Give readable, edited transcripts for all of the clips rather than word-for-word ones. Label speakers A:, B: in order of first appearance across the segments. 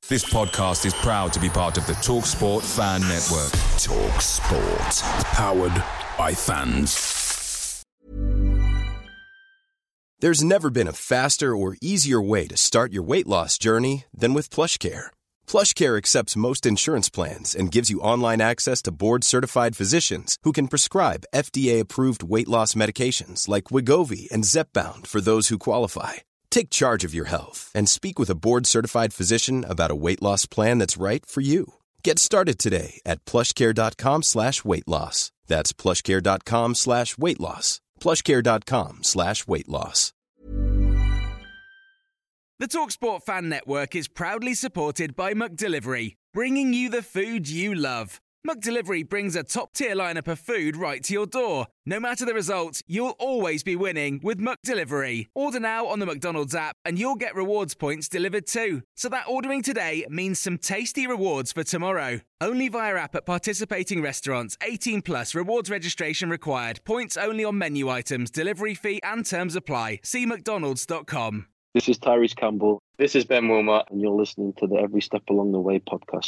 A: This podcast is proud to be part of the TalkSport Fan Network. TalkSport. Powered by fans.
B: There's never been a faster or easier way to start your weight loss journey than with PlushCare. PlushCare accepts most insurance plans and gives you online access to board-certified physicians who can prescribe FDA-approved weight loss medications like Wegovy and Zepbound for those who qualify. Take charge of your health and speak with a board-certified physician about a weight loss plan that's right for you. Get started today at plushcare.com/weight loss. That's plushcare.com/weight loss. plushcare.com/weight loss.
C: The TalkSport Fan Network is proudly supported by McDelivery, bringing you the food you love. McDelivery brings a top-tier lineup of food right to your door. No matter the result, you'll always be winning with McDelivery. Order now on the McDonald's app and you'll get rewards points delivered too. So that ordering today means some tasty rewards for tomorrow. Only via app at participating restaurants. 18 plus. Rewards registration required. Points only on menu items. Delivery fee and terms apply. See mcdonalds.com.
D: This is Tyrese Campbell. This is Ben Wilmot, and you're listening to the Every Step Along the Way podcast.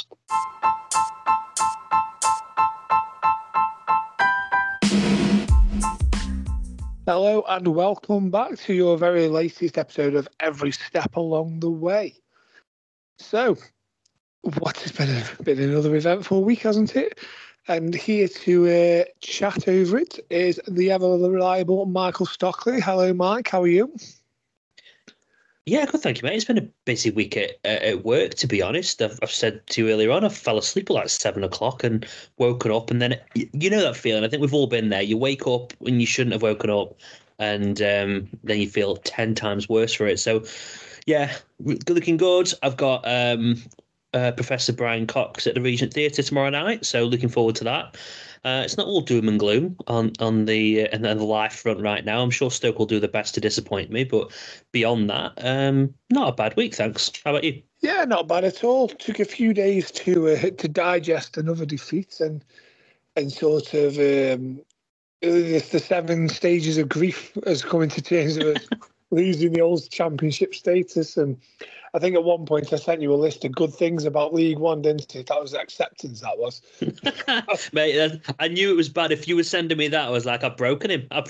E: Hello and welcome back to your very latest episode of Every Step Along the Way. So, what has been another eventful week, hasn't it? And here to chat over it is the ever-reliable Michael Stockley. Hello, Mike. How are you?
F: Yeah, good, thank you, mate. It's been a busy week at work, to be honest. I've said to you earlier on, I fell asleep at like 7 o'clock and woken up, and then you know that feeling. I think we've all been there. You wake up when you shouldn't have woken up, and then you feel 10 times worse for it. So, yeah, looking good. I've got Professor Brian Cox at the Regent Theatre tomorrow night, so looking forward to that. It's not all doom and gloom on the live front right now. I'm sure Stoke will do their best to disappoint me, but beyond that, not a bad week, thanks. How about you?
E: Yeah, not bad at all. Took a few days to digest another defeat and sort of the 7 stages of grief has come into terms of losing the old championship status. And I think at one point I sent you a list of good things about League One, didn't it? That was acceptance, that was.
F: Mate, I knew it was bad. If you were sending me that, I was like, I've broken him. I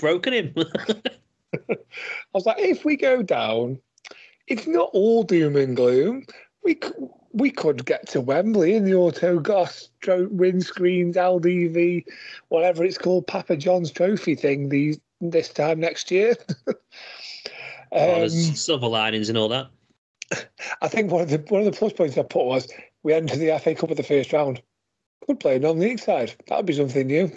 E: was like, if we go down, it's not all doom and gloom. We could get to Wembley in the Autogos windscreens, LDV, whatever it's called, Papa John's Trophy thing this time next year.
F: There's silver linings and all that.
E: I think one of the plus points I put was we entered the FA Cup at the first round. Could play a non-league side. That would be something new.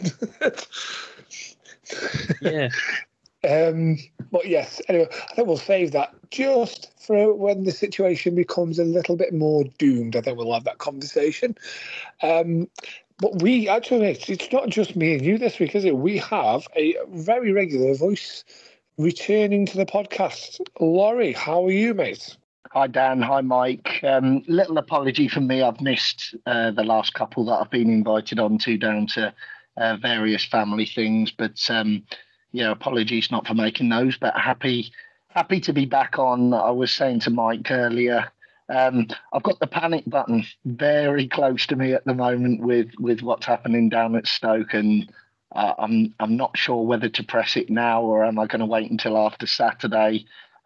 F: Yeah.
E: But yes, anyway, I think we'll save that just for when the situation becomes a little bit more doomed. I think we'll have that conversation. But we actually, it's not just me and you this week, is it? We have a very regular voice returning to the podcast. Laurie, how are you, mate?
G: Hi, Dan. Hi, Mike. Little apology from me. I've missed the last couple that I've been invited on to down to various family things. But, apologies not for making those, but happy to be back on. I was saying to Mike earlier, I've got the panic button very close to me at the moment with what's happening down at Stoke, and I'm not sure whether to press it now or am I going to wait until after Saturday.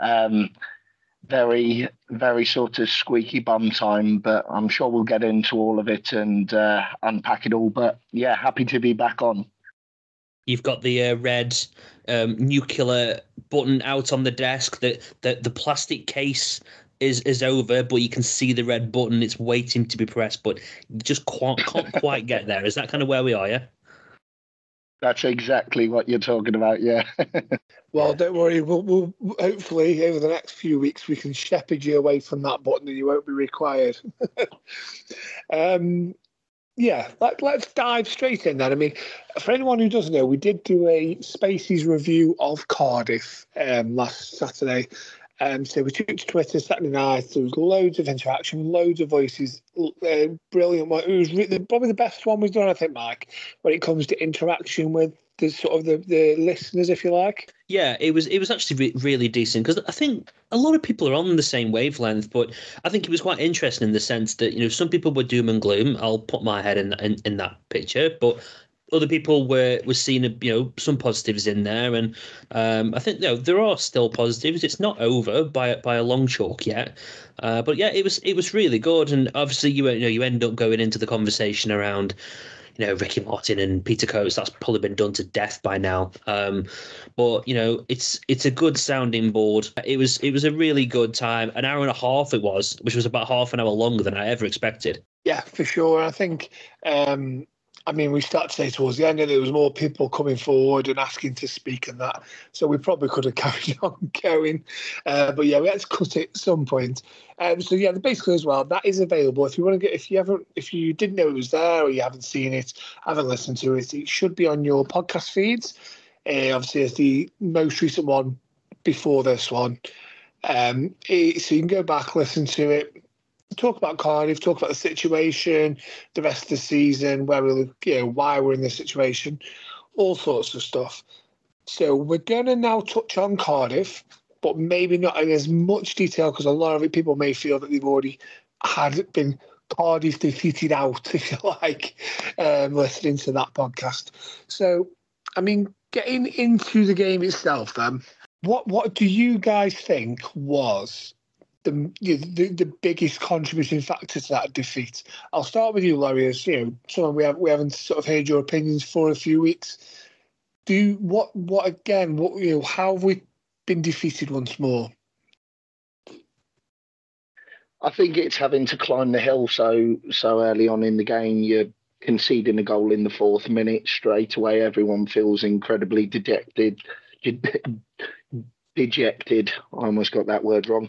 G: Very, very sort of squeaky bum time, but I'm sure we'll get into all of it and unpack it all. But yeah, happy to be back on.
F: You've got the red nuclear button out on the desk. The plastic case is over, but you can see the red button. It's waiting to be pressed, but just can't quite get there. Is that kind of where we are, yeah?
G: That's exactly what you're talking about, yeah.
E: Well, don't worry. We'll hopefully over the next few weeks we can shepherd you away from that button and you won't be required. Yeah, let's dive straight in then. I mean, for anyone who doesn't know, we did do a Spaces review of Cardiff last Saturday. So we took to Twitter Saturday night. There was loads of interaction, loads of voices. Brilliant one. It was probably the best one we've done, I think, Mike, when it comes to interaction with the sort of the listeners, if you like.
F: Yeah, it was actually really decent, because I think a lot of people are on the same wavelength, but I think it was quite interesting in the sense that, some people were doom and gloom. I'll put my head in that picture, but other people were seeing some positives in there, and I think there are still positives. It's not over by a long chalk yet, but yeah, it was really good. And obviously you end up going into the conversation around Ricky Martin and Peter Coates. That's probably been done to death by now. But it's a good sounding board. It was a really good time. An hour and a half it was, which was about half an hour longer than I ever expected.
E: Yeah, for sure. I think, we started to say towards the end, and there was more people coming forward and asking to speak and that. So we probably could have carried on going. But yeah, we had to cut it at some point. So yeah, basically as well, that is available. If you didn't know it was there, or you haven't seen it, haven't listened to it, it should be on your podcast feeds. Obviously, it's the most recent one before this one. So you can go back, listen to it. Talk about Cardiff, talk about the situation, the rest of the season, why we're in this situation, all sorts of stuff. So we're going to now touch on Cardiff, but maybe not in as much detail, because a lot of it, people may feel that they've already had been Cardiff defeated out, if you like, listening to that podcast. So, getting into the game itself then, what do you guys think was the biggest contributing factor to that defeat? I'll start with you, Laurie, as someone we haven't sort of heard your opinions for a few weeks. How have we been defeated once more?
G: I think it's having to climb the hill so early on in the game. You're conceding a goal in the 4th minute straight away. Everyone feels incredibly dejected. I almost got that word wrong.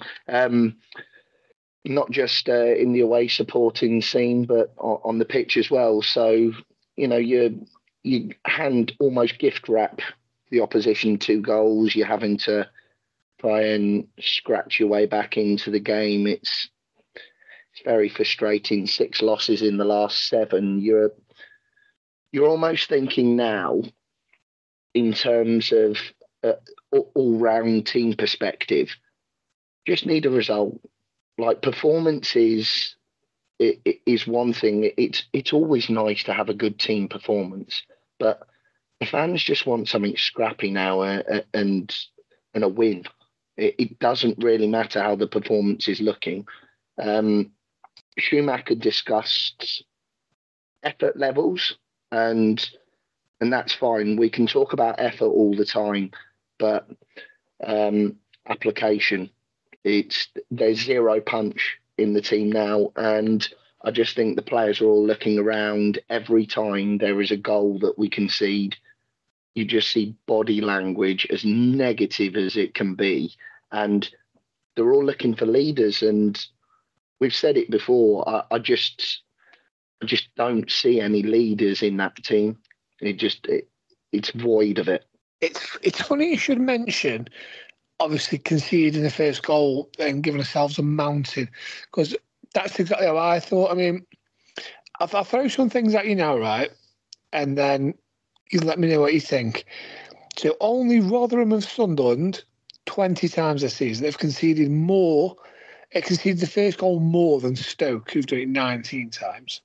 G: Not just in the away supporting scene, but on the pitch as well. So, you hand almost gift wrap the opposition 2 goals. You're having to try and scratch your way back into the game. It's very frustrating. 6 losses in the last 7. You're almost thinking now in terms of all-round team perspective, just need a result. Like, performance is one thing. It's always nice to have a good team performance, but the fans just want something scrappy now, and a win. It doesn't really matter how the performance is looking. Schumacher discussed effort levels, and that's fine. We can talk about effort all the time, but application, there's zero punch in the team now, and I just think the players are all looking around. Every time there is a goal that we concede, you just see body language as negative as it can be, and they're all looking for leaders. And we've said it before. I just don't see any leaders in that team. It's void of it.
E: It's funny you should mention, obviously, conceding the first goal and giving ourselves a mountain, because that's exactly how I thought. I'll throw some things at you now, right? And then you let me know what you think. So only Rotherham and Sunderland, 20 times this season, they've conceded more. It conceded the first goal more than Stoke, who've done it 19 times.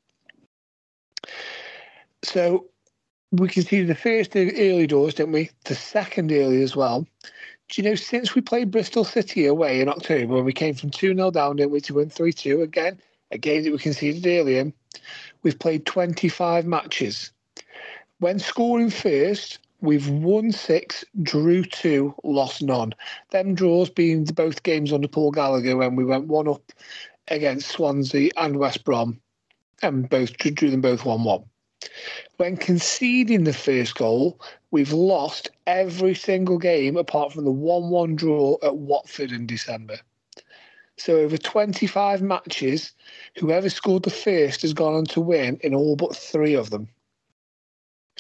E: So we conceded the first early doors, didn't we? The second early as well. Do you know, since we played Bristol City away in October, when we came from 2-0 down, didn't we, to win 3-2 again, a game that we conceded earlier, we've played 25 matches. When scoring first, we've won 6, drew 2, lost none. Them draws being both games under Paul Gallagher, when we went 1 up against Swansea and West Brom, and drew them both 1-1. When conceding the first goal, we've lost every single game apart from the 1-1 draw at Watford in December. So over 25 matches, whoever scored the first has gone on to win in all but 3 of them.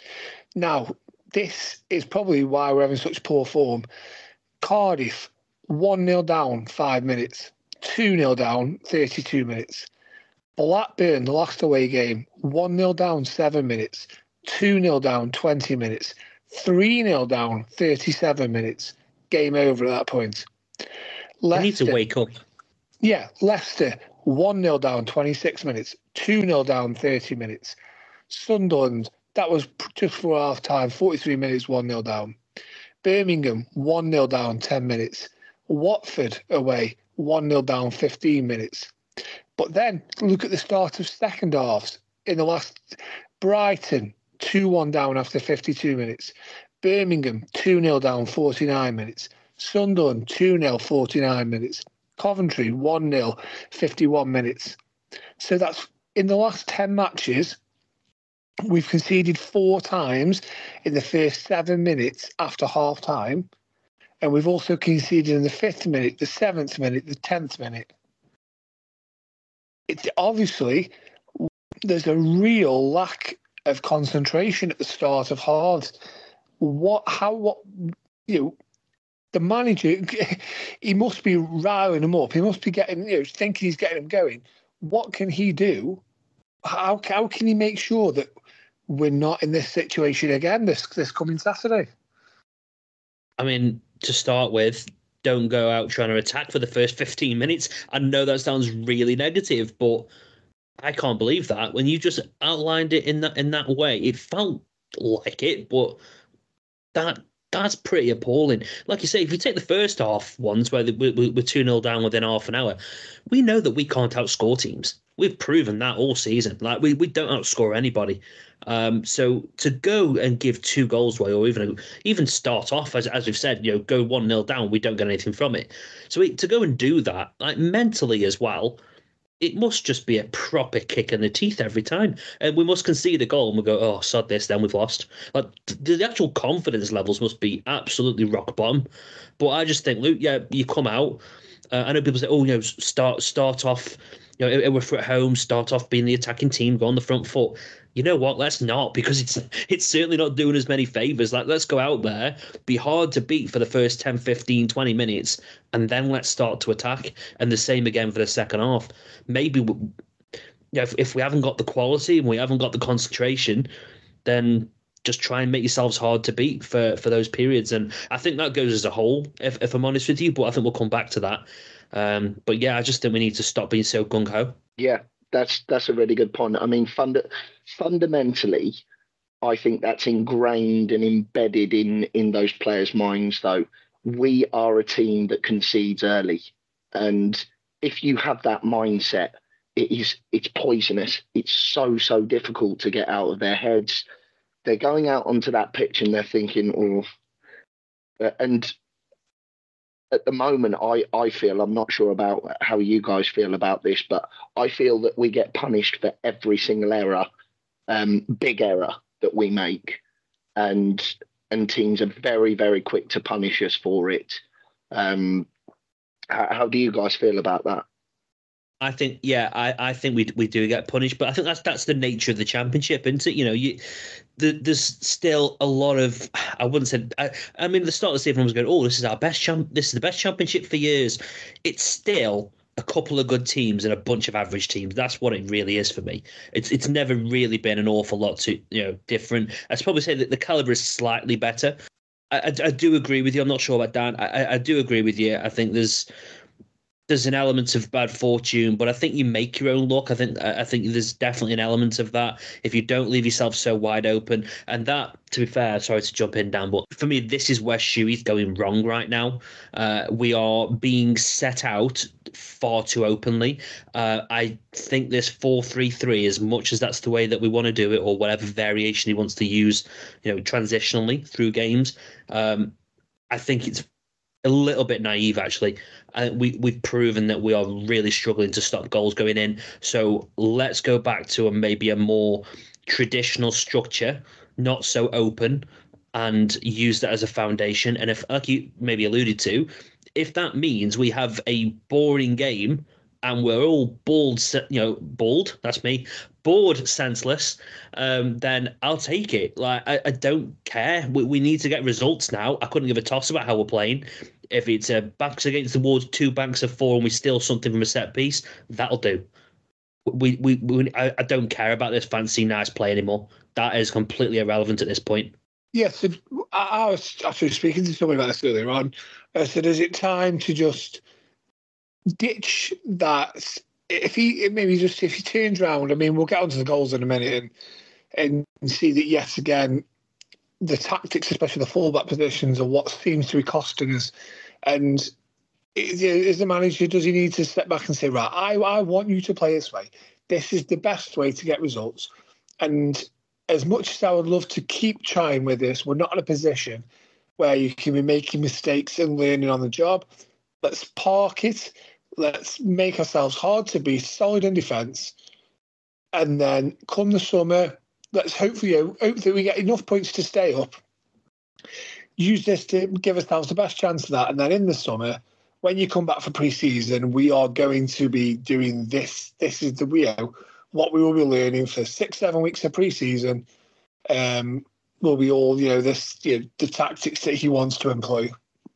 E: Now, this is probably why we're having such poor form. Cardiff 1-0 down, 5 minutes. 2-0 down, 32 minutes. Blackburn, the last away game, 1-0 down, 7 minutes. 2-0 down, 20 minutes. 3-0 down, 37 minutes. Game over at that point.
F: Leicester, need to wake up.
E: Yeah, Leicester, 1-0 down, 26 minutes. 2-0 down, 30 minutes. Sunderland, that was just for half time, 43 minutes, 1-0 down. Birmingham, 1-0 down, 10 minutes. Watford away, 1-0 down, 15 minutes. But then look at the start of second halves. In the last, Brighton, 2-1 down after 52 minutes. Birmingham, 2-0 down, 49 minutes. Sunderland, 2-0, 49 minutes. Coventry, 1-0, 51 minutes. So that's in the last 10 matches, we've conceded 4 times in the first 7 minutes after half time. And we've also conceded in the 5th minute, the 7th minute, the 10th minute. It's obviously, there's a real lack of concentration at the start of halves. The manager, he must be riling them up. He must be getting, thinking he's getting them going. What can he do? How can he make sure that we're not in this situation again this coming Saturday?
F: I mean, to start with, don't go out trying to attack for the first 15 minutes. I know that sounds really negative, but I can't believe that. When you just outlined it in that way, it felt like it, but that's pretty appalling. Like you say, if you take the first half ones where we're 2-0 down within half an hour, we know that we can't outscore teams. We've proven that all season. Like we don't outscore anybody. So to go and give 2 goals away, or even start off as we've said, go 1-0 down, we don't get anything from it. So to go and do that, like mentally as well, it must just be a proper kick in the teeth every time. And we must concede a goal and we go, oh, sod this, then we've lost. Like the actual confidence levels must be absolutely rock bottom. But I just think, Luke, you come out. I know people say, oh, start off, we're at home, start off being the attacking team, go on the front foot. You know what? Let's not, because it's certainly not doing us many favours. Like, let's go out there, be hard to beat for the first 10, 15, 20 minutes, and then let's start to attack. And the same again for the second half. Maybe if we haven't got the quality and we haven't got the concentration, then just try and make yourselves hard to beat for those periods. And I think that goes as a whole, if I'm honest with you, but I think we'll come back to that. But yeah, I just think we need to stop being so gung-ho.
G: Yeah. That's a really good point. I mean, fundamentally, I think that's ingrained and embedded in those players' minds, though. We are a team that concedes early. And if you have that mindset, it's poisonous. It's so difficult to get out of their heads. They're going out onto that pitch and they're thinking, and at the moment, I feel, I'm not sure about how you guys feel about this, but I feel that we get punished for every single error, big error that we make. And teams are very, very quick to punish us for it. How do you guys feel about that?
F: I think, I think we do get punished, but I think that's the nature of the championship, isn't it? There's still a lot of, I wouldn't say, I mean, at the start of the season, everyone was going, oh, this is the best championship for years. It's still a couple of good teams and a bunch of average teams. That's what it really is for me. It's never really been an awful lot to different. I'd probably say that the caliber is slightly better. I do agree with you. I'm not sure about Dan. I do agree with you. I think there's an element of bad fortune, but I think you make your own luck. I think there's definitely an element of that if you don't leave yourself so wide open. And that, to be fair, sorry to jump in, Dan, but for me, this is where Shuey's going wrong right now. We are being set out far too openly. I think this 4-3-3, as much as that's the way that we want to do it, or whatever variation he wants to use, transitionally through games, I think it's a little bit naive, actually. We've proven that we are really struggling to stop goals going in. So let's go back to maybe a more traditional structure, not so open, and use that as a foundation. And if, like you maybe alluded to, if that means we have a boring game and we're all bored, that's me, bored, senseless, then I'll take it. Like, I don't care. We need to get results now. I couldn't give a toss about how we're playing. If it's a backs against the walls, 2 banks of 4, and we steal something from a set piece, that'll do. I don't care about this fancy nice play anymore. That is completely irrelevant at this point.
E: Yes, I was actually speaking to somebody about this earlier on. I said, is it time to just ditch that? If he turns around, I mean, we'll get onto the goals in a minute and see that yet again, the tactics, especially the fullback positions, are what seems to be costing us. And as the manager, does he need to step back and say, right, I want you to play this way. This is the best way to get results. And as much as I would love to keep trying with this, we're not in a position where you can be making mistakes and learning on the job. Let's park it. Let's make ourselves hard to be, solid in defence. And then come the summer, let's hope that we get enough points to stay up. Use this to give ourselves the best chance of that. And then in the summer, when you come back for pre-season, we are going to be doing this. This is what we will be learning for 6-7 weeks of pre-season. Will be all the tactics that he wants to employ.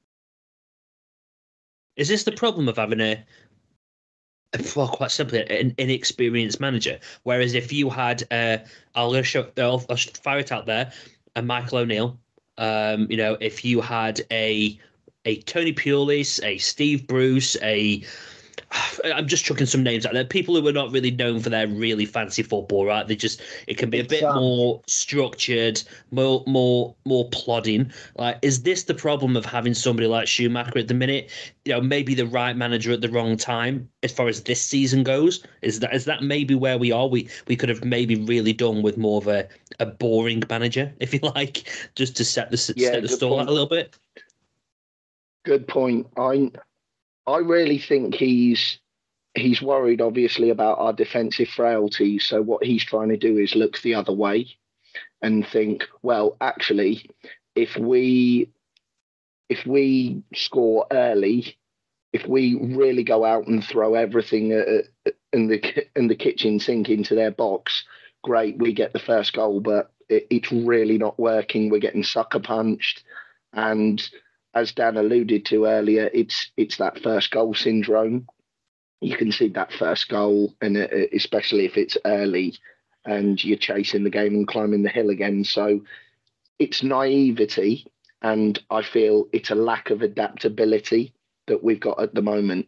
E: Is this the problem of having quite simply, an inexperienced manager? Whereas if you had, I'll fire it out there, a Michael O'Neill, if you had a Tony Pulis, a Steve Bruce, I'm just chucking some names out there. People who are not really known for their really fancy football, right? It can be a bit more structured, more plodding. Like, is this the problem of having somebody like Schumacher at the minute? Maybe the right manager at the wrong time as far as this season goes. Is that maybe where we are? We could have maybe really done with more of a boring manager, if you like, just to set the stall out a little bit.
G: Good point. I really think he's worried, obviously, about our defensive frailty. So what he's trying to do is look the other way and think, well, actually, if we score early, if we really go out and throw everything in the kitchen sink into their box, great, we get the first goal. But it's really not working. We're getting sucker punched, and as Dan alluded to earlier, it's that first goal syndrome. You can see that first goal, and especially if it's early and you're chasing the game and climbing the hill again. So it's naivety, and I feel it's a lack of adaptability that we've got at the moment.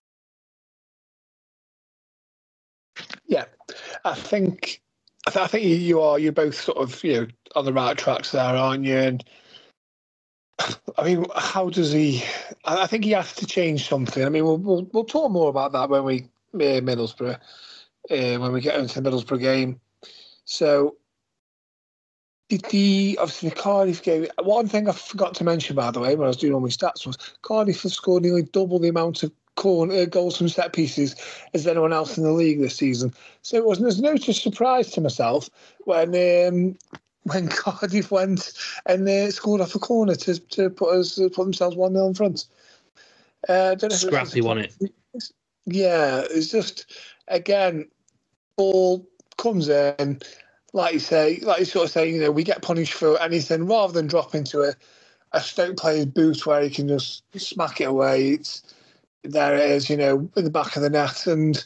E: Yeah, I think you're both sort of on the right tracks there, aren't you? And I mean, how does he? I think he has to change something. I mean, we'll talk more about that when we Middlesbrough, when we get into the Middlesbrough game. So, obviously the Cardiff game? One thing I forgot to mention, by the way, when I was doing all my stats, was Cardiff have scored nearly double the amount of goals from set pieces as anyone else in the league this season. So there's no surprise to myself when Cardiff went and they scored off a corner to put themselves 1-0 in front.
F: Scrappy won it.
E: Yeah, it's just, again, ball comes in, like you sort of say, we get punished for anything rather than drop into a Stoke player's boot where he can just smack it away. There it is, in the back of the net, and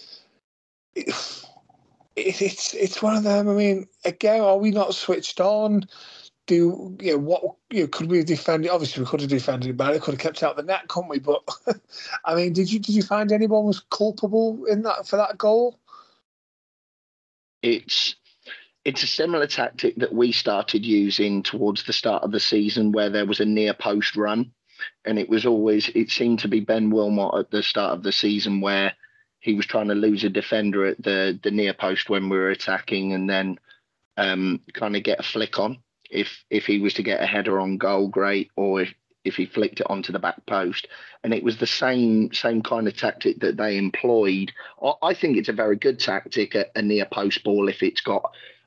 E: it's one of them. I mean, again, are we not switched on? Could we have defended? Obviously, we could have defended it better. Could have kept out the net, couldn't we? But I mean, did you find anyone was culpable in that for that goal?
G: It's a similar tactic that we started using towards the start of the season, where there was a near post run, and it seemed to be Ben Wilmot at the start of the season where he was trying to lose a defender at the near post when we were attacking, and then kind of get a flick on. If he was to get a header on goal, great, or if he flicked it onto the back post. And it was the same kind of tactic that they employed. I think it's a very good tactic, a near post ball. If it's got,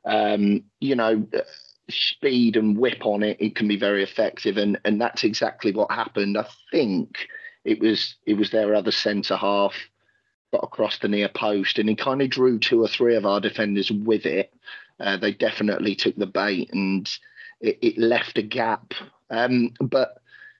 G: speed and whip on it, it can be very effective. And that's exactly what happened. I think it was their other centre half got across the near post, and he kind of drew 2 or 3 of our defenders with it. They definitely took the bait, and it left a gap. But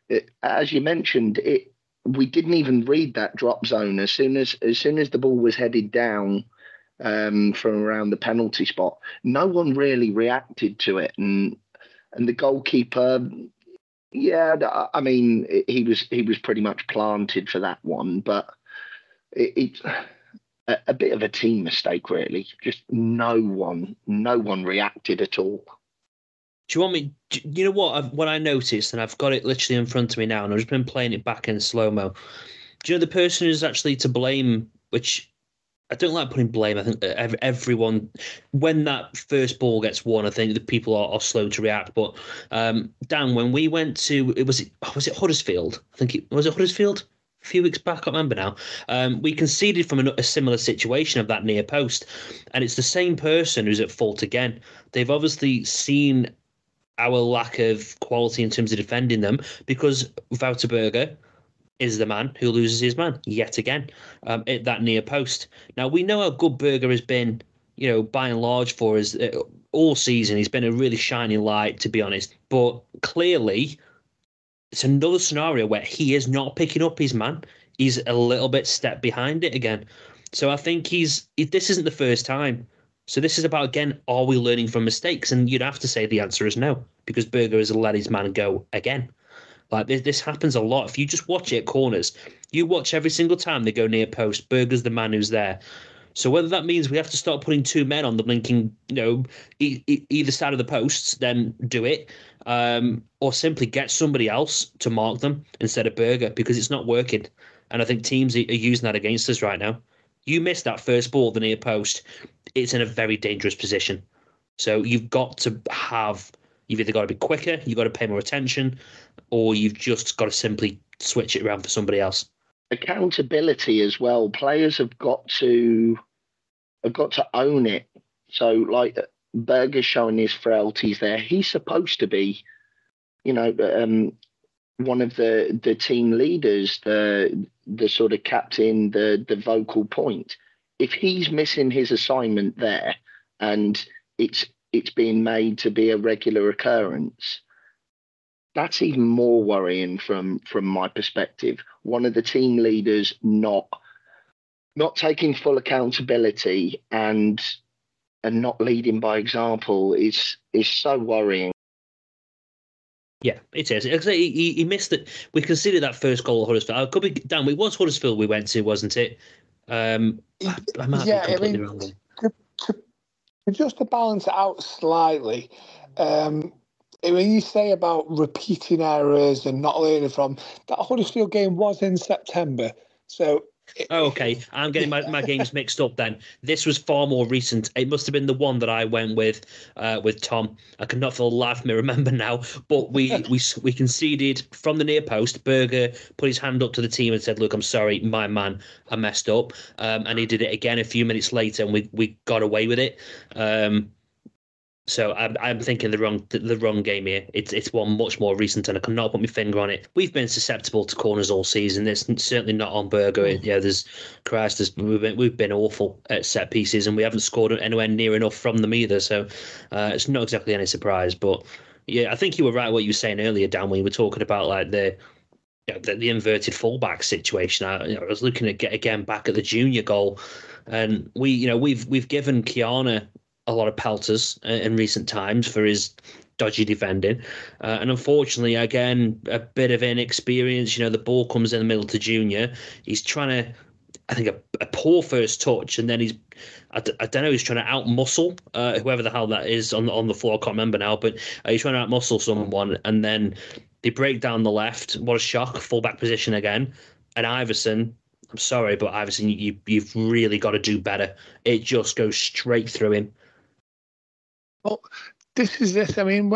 G: as you mentioned, we didn't even read that drop zone as soon as the ball was headed down from around the penalty spot. No one really reacted to it, and the goalkeeper, yeah, I mean, he was pretty much planted for that one, but it's a bit of a team mistake, really. Just no one reacted at all.
F: Do you want me? You know what I noticed, and I've got it literally in front of me now, and I've just been playing it back in slow-mo. Do you know the person who's actually to blame, which I don't like putting blame. I think everyone, when that first ball gets won, I think the people are slow to react. But Dan, when we went to, was it Huddersfield? I think was it Huddersfield? A few weeks back, I can't remember now. We conceded from a similar situation of that near post, and it's the same person who's at fault again. They've obviously seen our lack of quality in terms of defending them, because Wouter Berger is the man who loses his man yet again at that near post. Now, we know how good Berger has been, by and large for us all season. He's been a really shining light, to be honest. But clearly, it's another scenario where he is not picking up his man. He's a little bit step behind it again. So I think this isn't the first time. So this is about, again, are we learning from mistakes? And you'd have to say the answer is no, because Berger has let his man go again. Like, this happens a lot. If you just watch it at corners, you watch every single time they go near post, Berger's the man who's there. So whether that means we have to start putting two men on the blinking, either side of the posts, then do it. Or simply get somebody else to mark them instead of Berger, because it's not working. And I think teams are using that against us right now. You miss that first ball at the near post, it's in a very dangerous position. So you've either got to be quicker, you've got to pay more attention, or you've just got to simply switch it around for somebody else.
G: Accountability as well. Players have got to own it. So, like, Berger's showing his frailties there. He's supposed to be, one of the team leaders, the sort of captain, the vocal point. If he's missing his assignment there, and it's being made to be a regular occurrence, that's even more worrying from my perspective. One of the team leaders not taking full accountability and not leading by example is so worrying.
F: Yeah, it is. He missed it. We considered that first goal at Huddersfield. Could be Dan. It was Huddersfield we went to, wasn't it? I might be completely wrong.
E: Just to balance it out slightly, when you say about repeating errors and not learning from, that Huddersfield game was in September, so.
F: Okay, I'm getting my games mixed up then. This was far more recent. It must have been the one that I went with Tom. I could not for the life of me remember now, but we conceded from the near post. Berger put his hand up to the team and said, "Look, I'm sorry, my man, I messed up." And he did it again a few minutes later, and we got away with it. So I'm thinking the wrong game here. It's one much more recent, and I cannot put my finger on it. We've been susceptible to corners all season. It's certainly not on Berger. Yeah, we've been awful at set pieces, and we haven't scored anywhere near enough from them either. So it's not exactly any surprise. But yeah, I think you were right what you were saying earlier, Dan, when you were talking about like the inverted fullback situation. I was looking at again back at the junior goal, and we've given Kiana a lot of pelters in recent times for his dodgy defending. And unfortunately, again, a bit of inexperience. The ball comes in the middle to Junior. He's trying to, I think, a poor first touch, and then he's trying to out-muscle whoever the hell that is on the floor. I can't remember now, but he's trying to out-muscle someone, and then they break down the left. What a shock, full-back position again. And Iverson, I'm sorry, but Iverson, you've really got to do better. It just goes straight through him.
E: Well, this is this. I mean,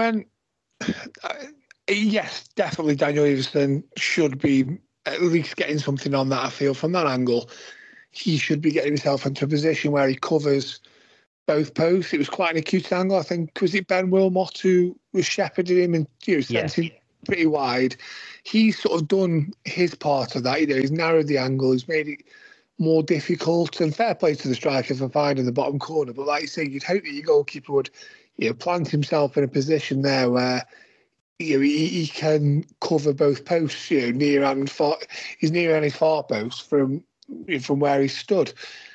E: yes, definitely Daniel Iverson should be at least getting something on that. I feel from that angle, he should be getting himself into a position where he covers both posts. It was quite an acute angle. I think, was it Ben Wilmot who was shepherding him and sent him pretty wide? He's sort of done his part of that. He's narrowed the angle. He's made it more difficult, and fair play to the striker for finding the bottom corner. But like you say, you'd hope that your goalkeeper would plant himself in a position there where he can cover both posts, near and far. He's near any far post from where he stood.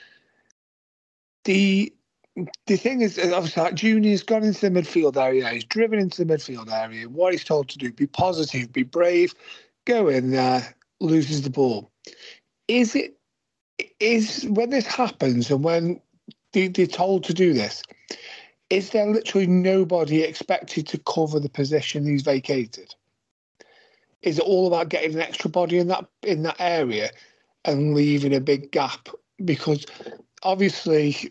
E: The thing is, obviously, like, Junior's gone into the midfield area. He's driven into the midfield area. What he's told to do: be positive, be brave, go in there, loses the ball. Is when this happens and when they're told to do this, is there literally nobody expected to cover the position he's vacated? Is it all about getting an extra body in that area and leaving a big gap? Because obviously,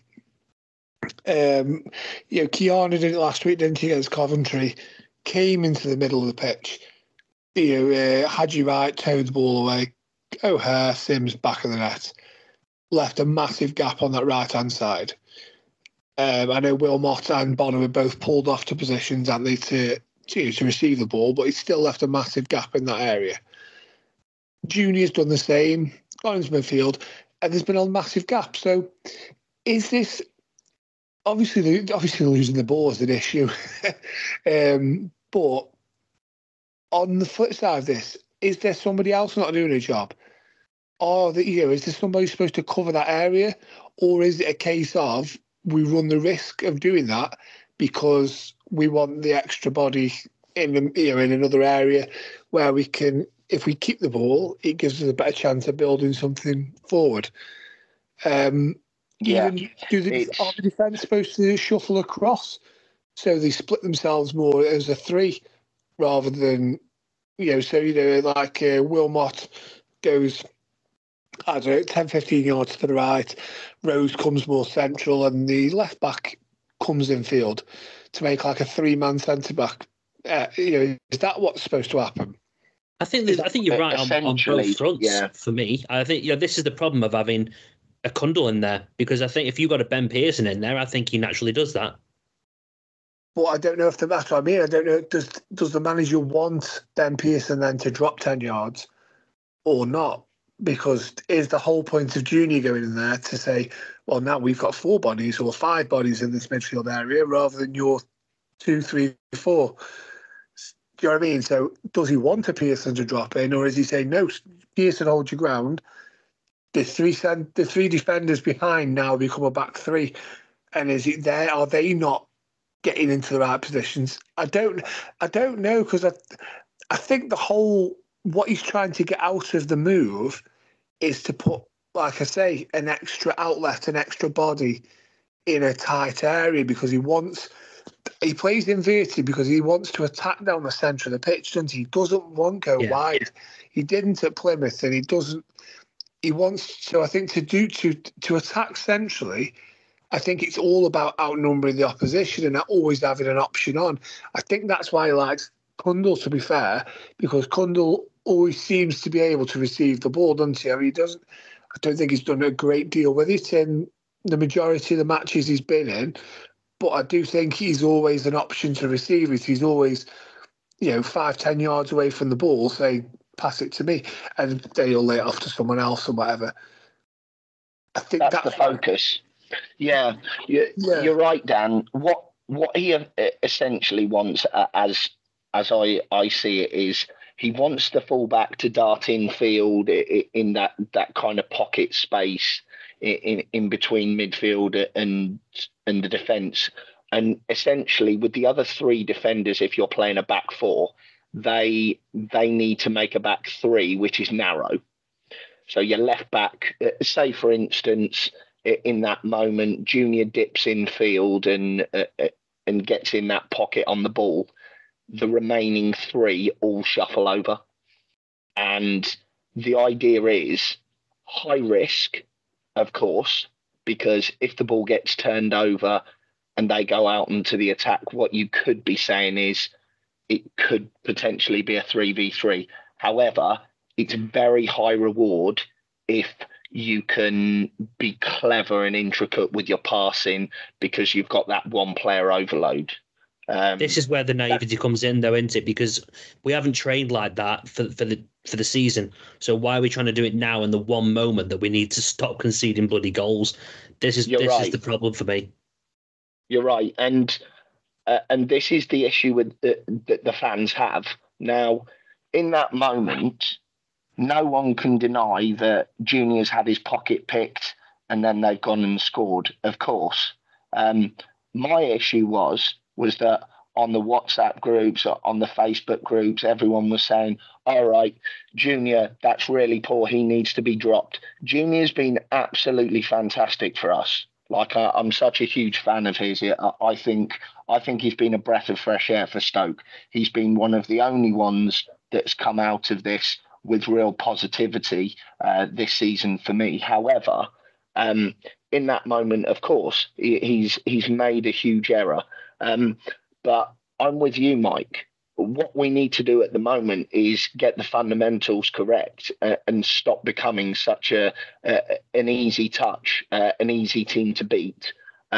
E: Keanu did it last week, didn't he, against Coventry? Came into the middle of the pitch. Had you right, towed the ball away. O'Hare, Sims, back of the net. Left a massive gap on that right-hand side. I know Wilmot and Bonner were both pulled off to positions, hadn't they, to receive the ball, but he still left a massive gap in that area. Junior's done the same, gone into midfield, and there's been a massive gap. So is this... Obviously losing the ball is an issue. But on the flip side of this, is there somebody else not doing a job? Or is there somebody supposed to cover that area? Or is it a case of we run the risk of doing that because we want the extra body in another area where we can, if we keep the ball, it gives us a better chance of building something forward. Are the defence supposed to shuffle across so they split themselves more as a three rather than, like Wilmot goes, I don't know, 10, 15 yards to the right, Rose comes more central and the left back comes in field to make like a three-man centre-back. Is that what's supposed to happen?
F: I think you're right on both fronts for me. I think this is the problem of having a Cundle in there, because I think if you've got a Ben Pearson in there, I think he naturally does that.
E: But I don't know if that's what I mean. I don't know, does the manager want Ben Pearson then to drop 10 yards or not? Because is the whole point of Junior going in there to say, well, now we've got 4 bodies or 5 bodies in this midfield area rather than your 2, 3, 4? Do you know what I mean? So does he want a Pearson to drop in, or is he saying, no, Pearson, hold your ground? The three defenders behind now become a back 3, and is it there? Are they not getting into the right positions? I don't know, because I think the whole what he's trying to get out of the move is to put, like I say, an extra outlet, an extra body in a tight area, because he plays inverted because he wants to attack down the centre of the pitch, doesn't he? He doesn't want to go wide. He didn't at Plymouth, and he doesn't. He wants to, I think, to attack centrally. I think it's all about outnumbering the opposition and always having an option on. I think that's why he likes Cundle, to be fair, because Cundle always seems to be able to receive the ball, doesn't he? I mean, I don't think he's done a great deal with it in the majority of the matches he's been in, but I do think he's always an option to receive it. He's always, 5-10 yards away from the ball, saying, pass it to me, and then he'll lay it off to someone else or whatever. I think that's the
G: focus. Yeah, you're right, Dan. What he essentially wants, as I see it, is he wants the fullback to dart infield in that kind of pocket space in between midfield and the defence. And essentially, with the other 3 defenders, if you're playing a back 4, they need to make a back 3, which is narrow. So your left back, say for instance, in that moment, Junior dips in field and gets in that pocket on the ball, the remaining 3 all shuffle over. And the idea is high risk, of course, because if the ball gets turned over and they go out into the attack, what you could be saying is it could potentially be a 3v3. However, it's very high reward if you can be clever and intricate with your passing because you've got that one player overload.
F: This is where the naivety comes in, though, isn't it? Because we haven't trained like that for the season. So why are we trying to do it now in the one moment that we need to stop conceding bloody goals? This is the problem for me.
G: You're right, and and this is the issue with that the fans have. Now, in that moment, no one can deny that Junior's had his pocket picked and then they've gone and scored, of course. My issue was that on the WhatsApp groups, on the Facebook groups, everyone was saying, all right, Junior, that's really poor. He needs to be dropped. Junior's been absolutely fantastic for us. Like, I'm such a huge fan of his. I think he's been a breath of fresh air for Stoke. He's been one of the only ones that's come out of this with real positivity this season for me. However, in that moment, of course, he's made a huge error. But I'm with you, Mike. What we need to do at the moment is get the fundamentals correct and stop becoming such an easy touch, an easy team to beat.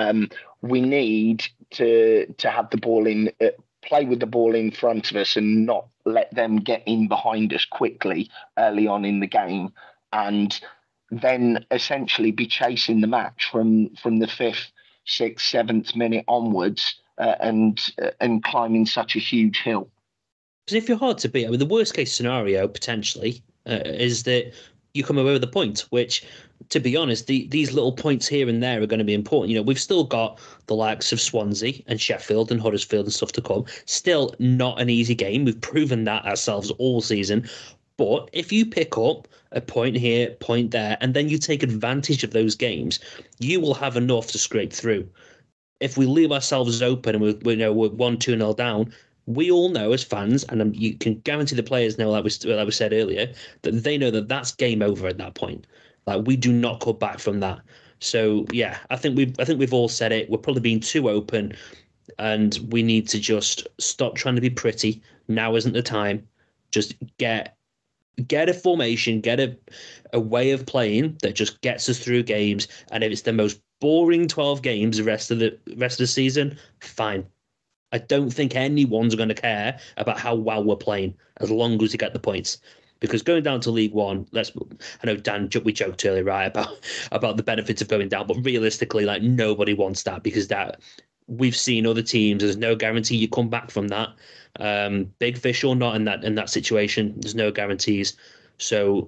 G: We need to have the ball in, play with the ball in front of us and not let them get in behind us quickly early on in the game, and then essentially be chasing the match from the 5th, 6th, 7th minute onwards. And climbing such a huge hill.
F: Because if you're hard to beat, I mean, the worst case scenario potentially is that you come away with a point, which, to be honest, these little points here and there are going to be important. You know, we've still got the likes of Swansea and Sheffield and Huddersfield and stuff to come. Still not an easy game. We've proven that ourselves all season. But if you pick up a point here, point there, and then you take advantage of those games, you will have enough to scrape through. If we leave ourselves open and we're 1-2-0 down, we all know as fans, and you can guarantee the players know, like we said earlier, that they know that that's game over at that point. Like, we do not come back from that. So yeah, I think we've all said it. We're probably being too open, and we need to just stop trying to be pretty. Now isn't the time. Just get a formation, get a way of playing that just gets us through games. And if it's the most boring 12 games the rest of the season, fine. I don't think anyone's going to care about how well we're playing as long as we get the points. Because going down to League One, I know Dan, we joked earlier, right, about the benefits of going down, but realistically, like, nobody wants that, because that we've seen other teams. There's no guarantee you come back from that. Big fish or not in that situation, there's no guarantees. So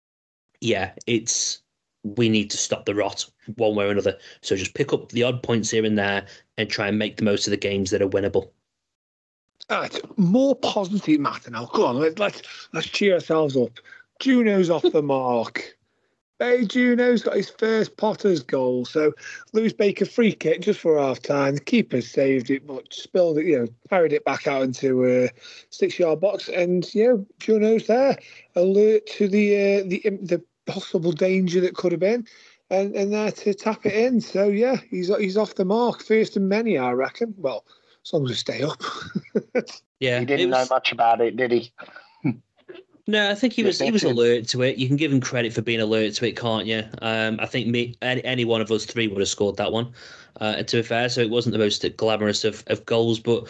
F: yeah, we need to stop the rot one way or another. So just pick up the odd points here and there and try and make the most of the games that are winnable.
E: All right, more positive matter now. Come on, let's cheer ourselves up. Juno's off the mark. Hey, Juno's got his first Potter's goal. So Lewis Baker free kick just for half time. The keeper saved it, but spilled it, carried it back out into a 6-yard box. And Juno's there, alert to the possible danger that could have been, and there to tap it in. So yeah, he's off the mark. First and many, I reckon. Well, as long as we stay up.
F: Yeah,
G: he didn't know much about it, did he?
F: No, I think he was alert to it. You can give him credit for being alert to it, can't you? I think any one of us three would have scored that one. To be fair, so it wasn't the most glamorous of goals, but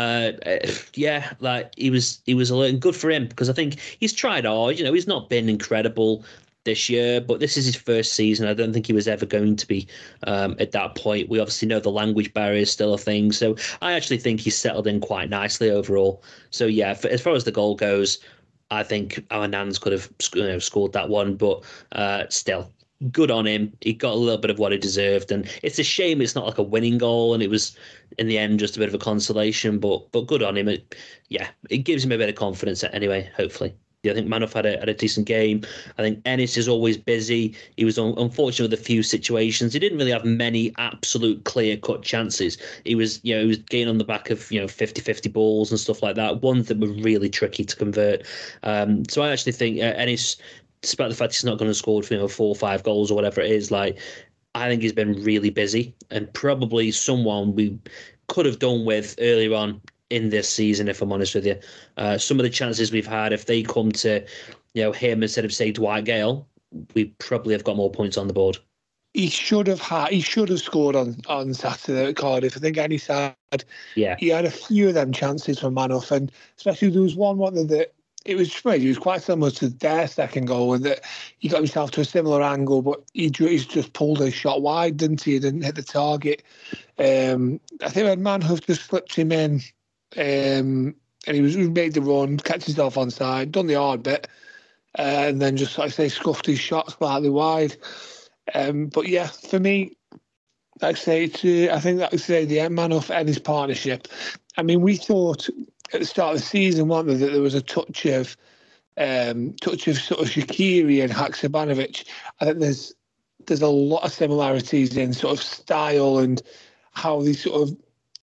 F: yeah, like he was alert, and good for him, because I think he's tried hard. He's not been incredible this year, but this is his first season. I don't think he was ever going to be at that point. We obviously know the language barrier is still a thing, so I actually think he's settled in quite nicely overall. So yeah, as far as the goal goes, I think our Nans could have scored that one, but still, good on him. He got a little bit of what he deserved, and it's a shame it's not like a winning goal, and it was in the end just a bit of a consolation. But good on him. It gives him a bit of confidence anyway. Hopefully. I think Manoff had a decent game. I think Ennis is always busy. He was unfortunate with a few situations. He didn't really have many absolute clear-cut chances. He was getting on the back of 50-50 balls and stuff like that. Ones that were really tricky to convert. So I actually think Ennis, despite the fact he's not going to score 4 or 5 goals or whatever it is, I think he's been really busy, and probably someone we could have done with earlier on in this season, if I'm honest with you. Some of the chances we've had, if they come to him instead of, say, Dwight Gale, we probably have got more points on the board.
E: He should have scored on Saturday at Cardiff. I think he had a few of them chances from Manoff, and especially there was one that it was quite similar to their second goal, in that he got himself to a similar angle, but he's just pulled a shot wide, didn't he? He didn't hit the target. I think Manhoef just slipped him in, and he made the run, catch himself on side, done the hard bit, and then just, like I say, scuffed his shot slightly wide. But yeah, for me, I think the Manhoef and his partnership. I mean, we thought at the start of the season, wasn't there, that there was a touch of sort of Shaqiri and Haksabanovic. I think there's a lot of similarities in sort of style and how these sort of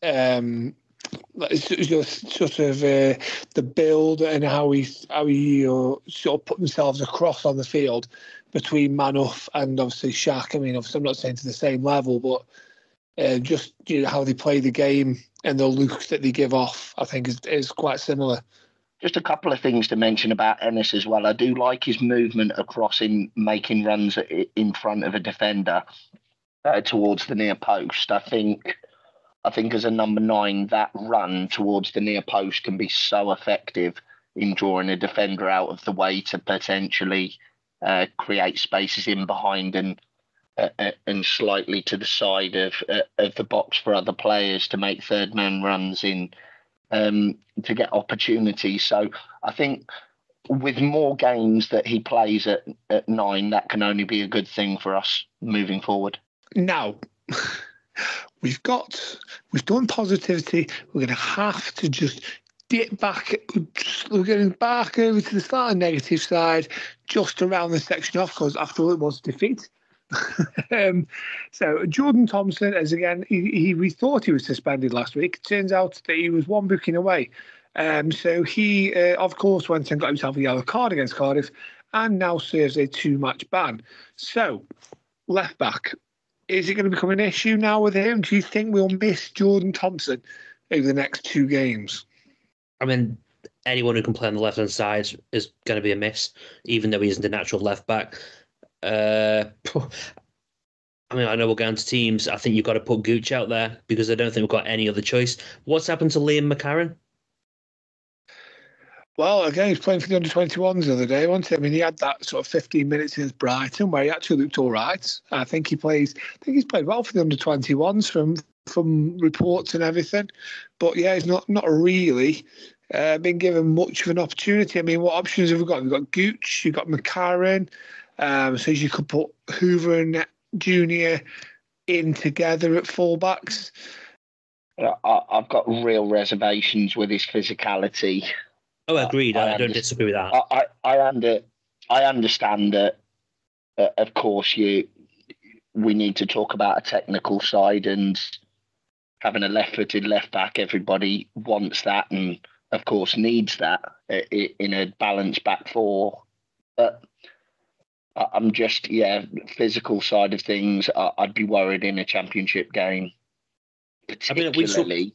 E: the build and how he sort of put themselves across on the field between Manhoef and obviously Shaq. I mean, obviously I'm not saying to the same level, but just how they play the game and the looks that they give off, I think is quite similar.
G: Just a couple of things to mention about Enes as well. I do like his movement across in making runs in front of a defender towards the near post. I think as a number 9, that run towards the near post can be so effective in drawing a defender out of the way to potentially create spaces in behind and slightly to the side of the box for other players to make third man runs in to get opportunities. So I think with more games that he plays at 9, that can only be a good thing for us moving forward.
E: Now, we've done positivity. We're going to have to just dip back. We're getting back over to the slightly negative side, just around the section off, because after all, it was defeat. So Jordan Thompson, as again, we thought he was suspended last week. It turns out that he was one booking away. So he, of course, went and got himself a yellow card against Cardiff and now serves a 2-match ban. So, left back, is it going to become an issue now with him? Do you think we'll miss Jordan Thompson over the next 2 games?
F: I mean, anyone who can play on the left-hand side is going to be a miss, even though he isn't a natural left back. I mean, I know we'll go into teams. I think you've got to put Gooch out there because I don't think we've got any other choice. What's happened to Liam McCarron?
E: Well, again, he's playing for the under-21s the other day, wasn't he? I mean, he had that sort of 15 minutes against Brighton where he actually looked all right. I think he's played well for the under-21s from reports and everything. But yeah, he's not really been given much of an opportunity. I mean, what options have we got? We've got Gooch, you've got McCarron. So you could put Hoover and Junior in together at fullbacks.
G: I've got real reservations with his physicality.
F: Oh, agreed. I don't disagree with that.
G: I understand that. Of course, we need to talk about a technical side and having a left-footed left back. Everybody wants that, and of course needs that in a balanced back four. But I'm just, physical side of things, I'd be worried in a championship game. Particularly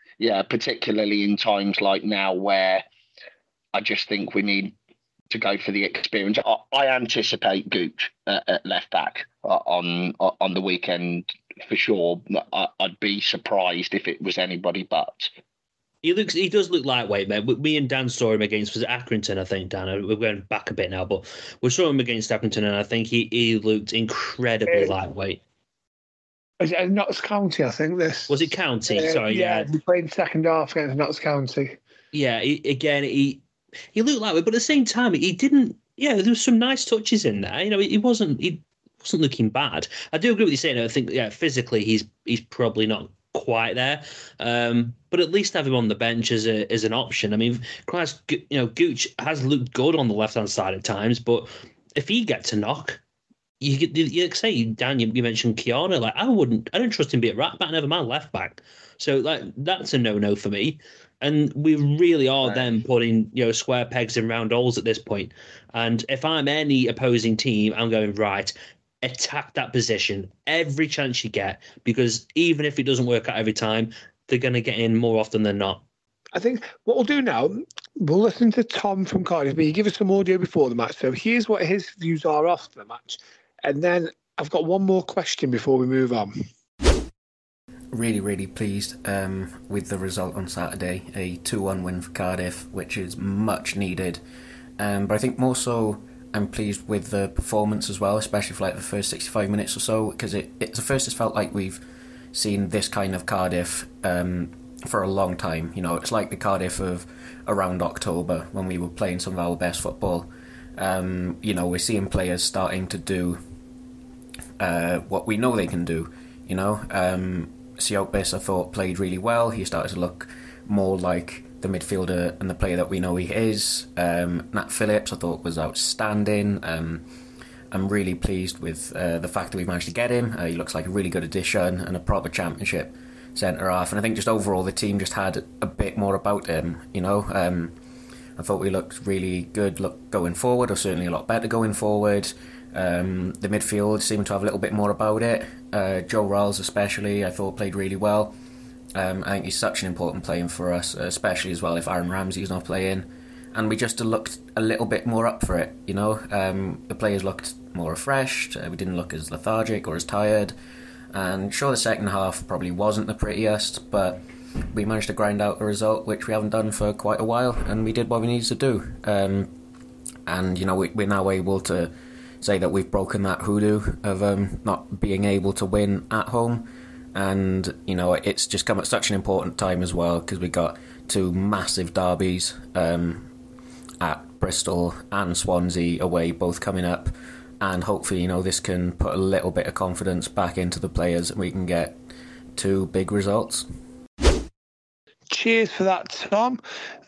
G: in times like now where I just think we need to go for the experience. I anticipate Gooch at left back on the weekend for sure. I'd be surprised if it was anybody but.
F: He does look lightweight, mate. Me and Dan saw him against, was it Accrington, I think, Dan? We're going back a bit now, but we saw him against Accrington, and I think he looked incredibly lightweight.
E: Was it Notts County, I think, this?
F: Was it County? Sorry, yeah.
E: We played second half against Notts County.
F: Yeah, he looked lightweight, but at the same time, he didn't... Yeah, there was some nice touches in there. You know, he wasn't looking bad. I do agree with you saying, I think, physically, he's probably not quite there, but at least have him on the bench as an option. I mean, Christ, Gooch has looked good on the left hand side at times, but if he gets a knock, you say, Dan, you mentioned Kiana. Like I don't trust him to be at right back, never mind left back. So like that's a no for me. And we really are then putting square pegs in round holes at this point. And if I'm any opposing team, I'm going right. Attack that position every chance you get, because even if it doesn't work out every time, they're going to get in more often than not.
E: I think what we'll do now, we'll listen to Tom from Cardiff. He gave us some audio before the match, so here's what his views are after the match, and then I've got one more question before we move on.
H: really, really pleased with the result on Saturday. A 2-1 win for Cardiff, which is much needed. But I think more so I'm pleased with the performance as well, especially for like the first 65 minutes or so, because it's the first it's felt like we've seen this kind of Cardiff for a long time. You know, it's like the Cardiff of around October when we were playing some of our best football. You know, we're seeing players starting to do what we know they can do. You know, Siopis, I thought, played really well. He started to look more like the midfielder and the player that we know he is. Nat Phillips, I thought, was outstanding. I'm really pleased with the fact that we've managed to get him. He looks like a really good addition and a proper championship centre-half. And I think just overall the team just had a bit more about him, you know. I thought we looked really good going forward, or certainly a lot better going forward. The midfield seemed to have a little bit more about it. Joe Ralls especially, I thought, played really well. I think he's such an important player for us, especially as well if Aaron Ramsey's not playing. And we just looked a little bit more up for it, you know. The players looked more refreshed. We didn't look as lethargic or as tired. And sure, the second half probably wasn't the prettiest, but we managed to grind out a result which we haven't done for quite a while, and we did what we needed to do. And, you know, we're now able to say that we've broken that hoodoo of not being able to win at home. And, you know, it's just come at such an important time as well, because we got two massive derbies at Bristol and Swansea away, both coming up. And hopefully, you know, this can put a little bit of confidence back into the players and we can get two big results.
E: Cheers for that, Tom.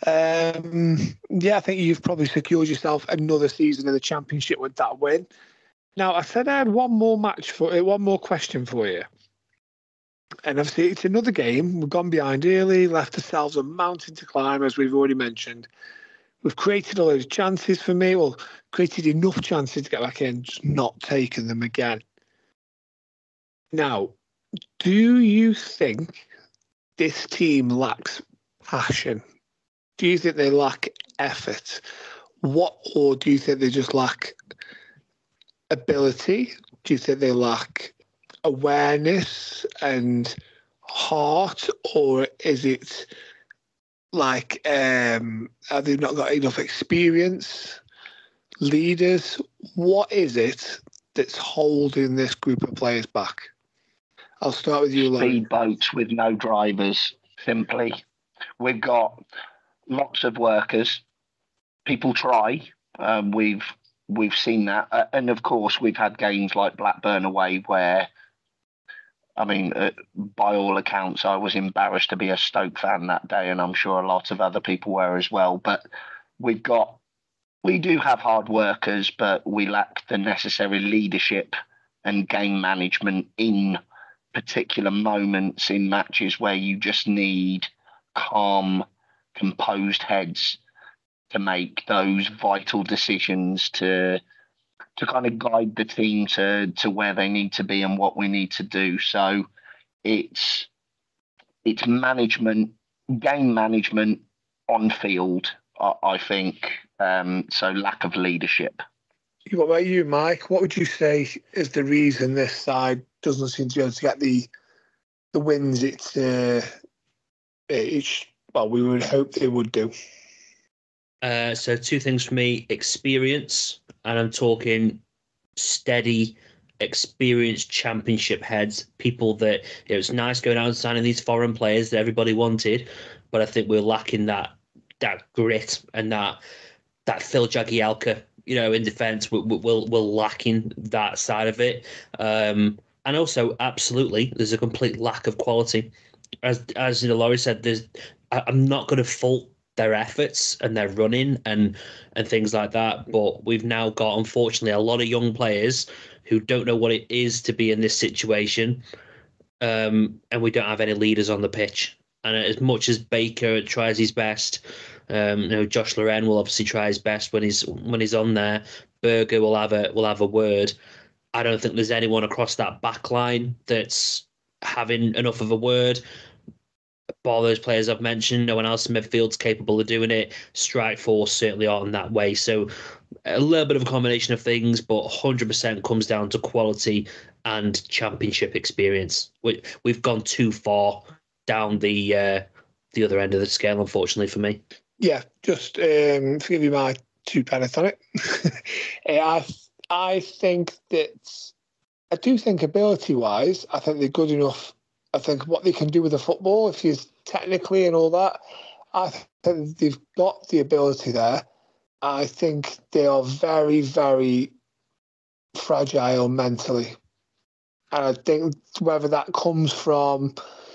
E: Yeah, I think you've probably secured yourself another season in the Championship with that win. Now, I said I had one more question for you. And obviously, it's another game. We've gone behind early, left ourselves a mountain to climb, as we've already mentioned. We've created a load of chances for me. Well, created enough chances to get back in, just not taken them again. Now, do you think this team lacks passion? Do you think they lack effort? Or do you think they just lack ability? Do you think they lack awareness and heart, or is it like have they not got enough experience, leaders? What is it that's holding this group of players back? I'll start with you, Lauren.
G: Speedboats with no drivers, simply. We've got lots of workers. People try. We've seen that. And of course, we've had games like Blackburn away where, I mean, by all accounts, I was embarrassed to be a Stoke fan that day, and I'm sure a lot of other people were as well. But we do have hard workers, but we lack the necessary leadership and game management in particular moments in matches where you just need calm, composed heads to make those vital decisions to kind of guide the team to where they need to be and what we need to do. So it's management, game management on field, I think. So lack of leadership.
E: What about you, Mike? What would you say is the reason this side doesn't seem to be able to get the wins we would hope they would do?
F: So two things for me: experience, and I'm talking steady, experienced Championship heads, people that it was nice going out and signing these foreign players that everybody wanted, but I think we're lacking that grit and that Phil Jagielka, you know, in defence. We're lacking that side of it, and also absolutely there's a complete lack of quality. As you know, Laurie said, I'm not going to fault their efforts and their running and things like that, but we've now got, unfortunately, a lot of young players who don't know what it is to be in this situation, and we don't have any leaders on the pitch. And as much as Baker tries his best, Josh Loren will obviously try his best when he's on there. Berger will have a word. I don't think there's anyone across that back line that's having enough of a word. All those players I've mentioned, no one else in midfield's capable of doing it. Strike force certainly aren't in that way. So a little bit of a combination of things, but 100% comes down to quality and championship experience. We've gone too far down the other end of the scale, unfortunately, for me.
E: Yeah, just to give you my 2 pence on it. I think that, I do think ability-wise, I think they're good enough. I think what they can do with the football, if he's technically and all that, I think they've got the ability there. I think they are very, very fragile mentally. And I think whether that comes from,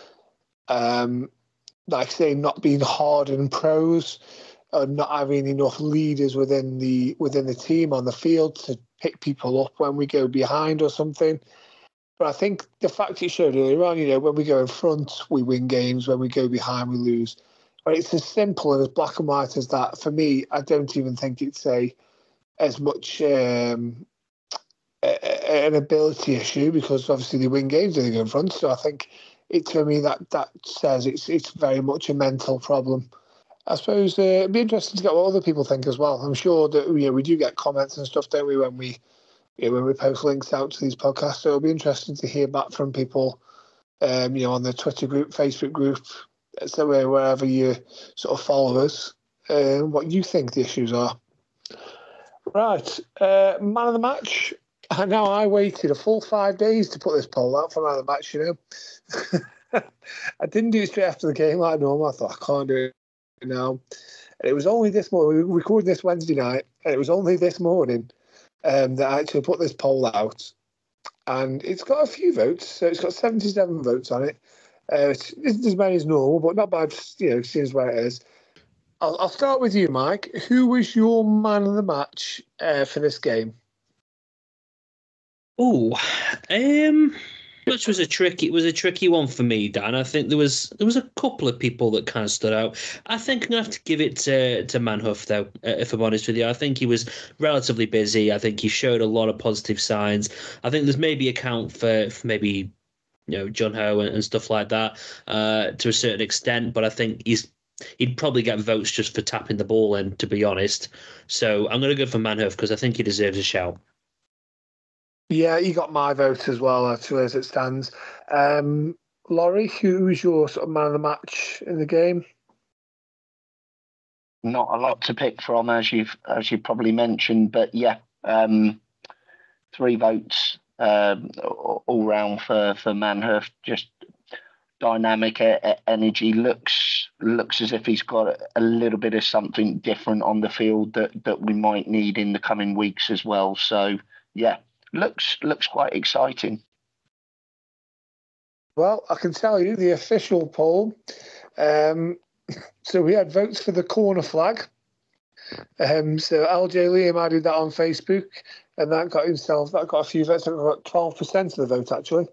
E: like say, not being hardened pros, or not having enough leaders within the team on the field to pick people up when we go behind or something. But I think the fact you showed earlier on, when we go in front, we win games. When we go behind, we lose. But it's as simple and as black and white as that. For me, I don't even think it's as much an ability issue, because obviously they win games when they go in front. So I think for me that says it's very much a mental problem. I suppose it'd be interesting to get what other people think as well. I'm sure that we do get comments and stuff, don't we, when we post links out to these podcasts. So it'll be interesting to hear back from people, on the Twitter group, Facebook group, so wherever you sort of follow us, what you think the issues are. Right, man of the match. And now I waited a full 5 days to put this poll out for man of the match. I didn't do it straight after the game like normal. I thought I can't do it now. And it was only this morning. We recorded this Wednesday night, and it was only this morning that I actually put this poll out. And it's got a few votes. So it's got 77 votes on it. It's as many as normal, but not bad, seeing as where it is. I'll start with you, Mike. Who was your man of the match for this game?
F: Which was a tricky one for me, Dan. I think there was a couple of people that kind of stood out. I think I'm gonna have to give it to Manhoef, though, if I'm honest with you. I think he was relatively busy. I think he showed a lot of positive signs. I think there's maybe account for maybe John Ho and stuff like that to a certain extent, but I think he'd probably get votes just for tapping the ball in, to be honest. So I'm going to go for Manhoef because I think he deserves a shout.
E: Yeah, he got my vote as well, actually, as it stands. Laurie, who was your sort of man of the match in the game?
G: Not a lot to pick from, as you've probably mentioned, but yeah, 3 votes all round for Manhoef. Just dynamic energy, looks as if he's got a little bit of something different on the field that we might need in the coming weeks as well. So yeah, looks quite exciting.
E: Well, I can tell you the official poll. So we had votes for the corner flag. So LJ Liam added that on Facebook, and that got a few votes. That got 12% of the vote, actually.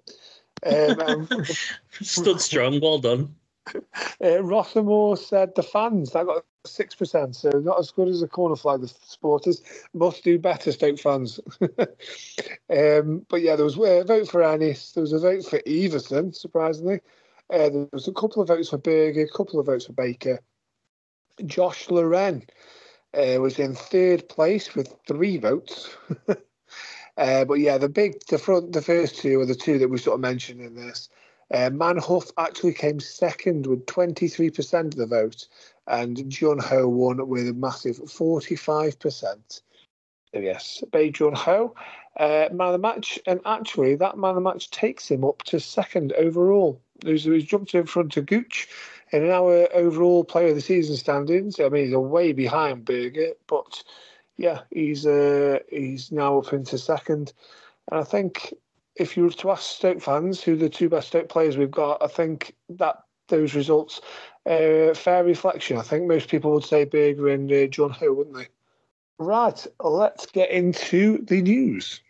F: Stood strong, well done.
E: Rossamore said the fans, that got 6%, so not as good as the corner flag. The supporters must do better, Stoke fans. But yeah, there was a vote for Ennis, there was a vote for Everson, surprisingly. There was a couple of votes for Berger, a couple of votes for Baker. Josh Loren was in 3rd place with 3 votes. But yeah, the first 2 are the 2 that we sort of mentioned in this. Manhoef actually came 2nd with 23% of the vote, and John Ho won with a massive 45%. So yes, Bay John Ho, man of the match, and actually that man of the match takes him up to 2nd overall. He's jumped in front of Gooch in our overall player of the season standings. I mean, he's way behind Berger, but yeah, he's now up into 2nd. And I think if you were to ask Stoke fans who the 2 best Stoke players we've got, I think that those results fair reflection. I think most people would say Berger and John Ho, wouldn't they? Right, let's get into the news.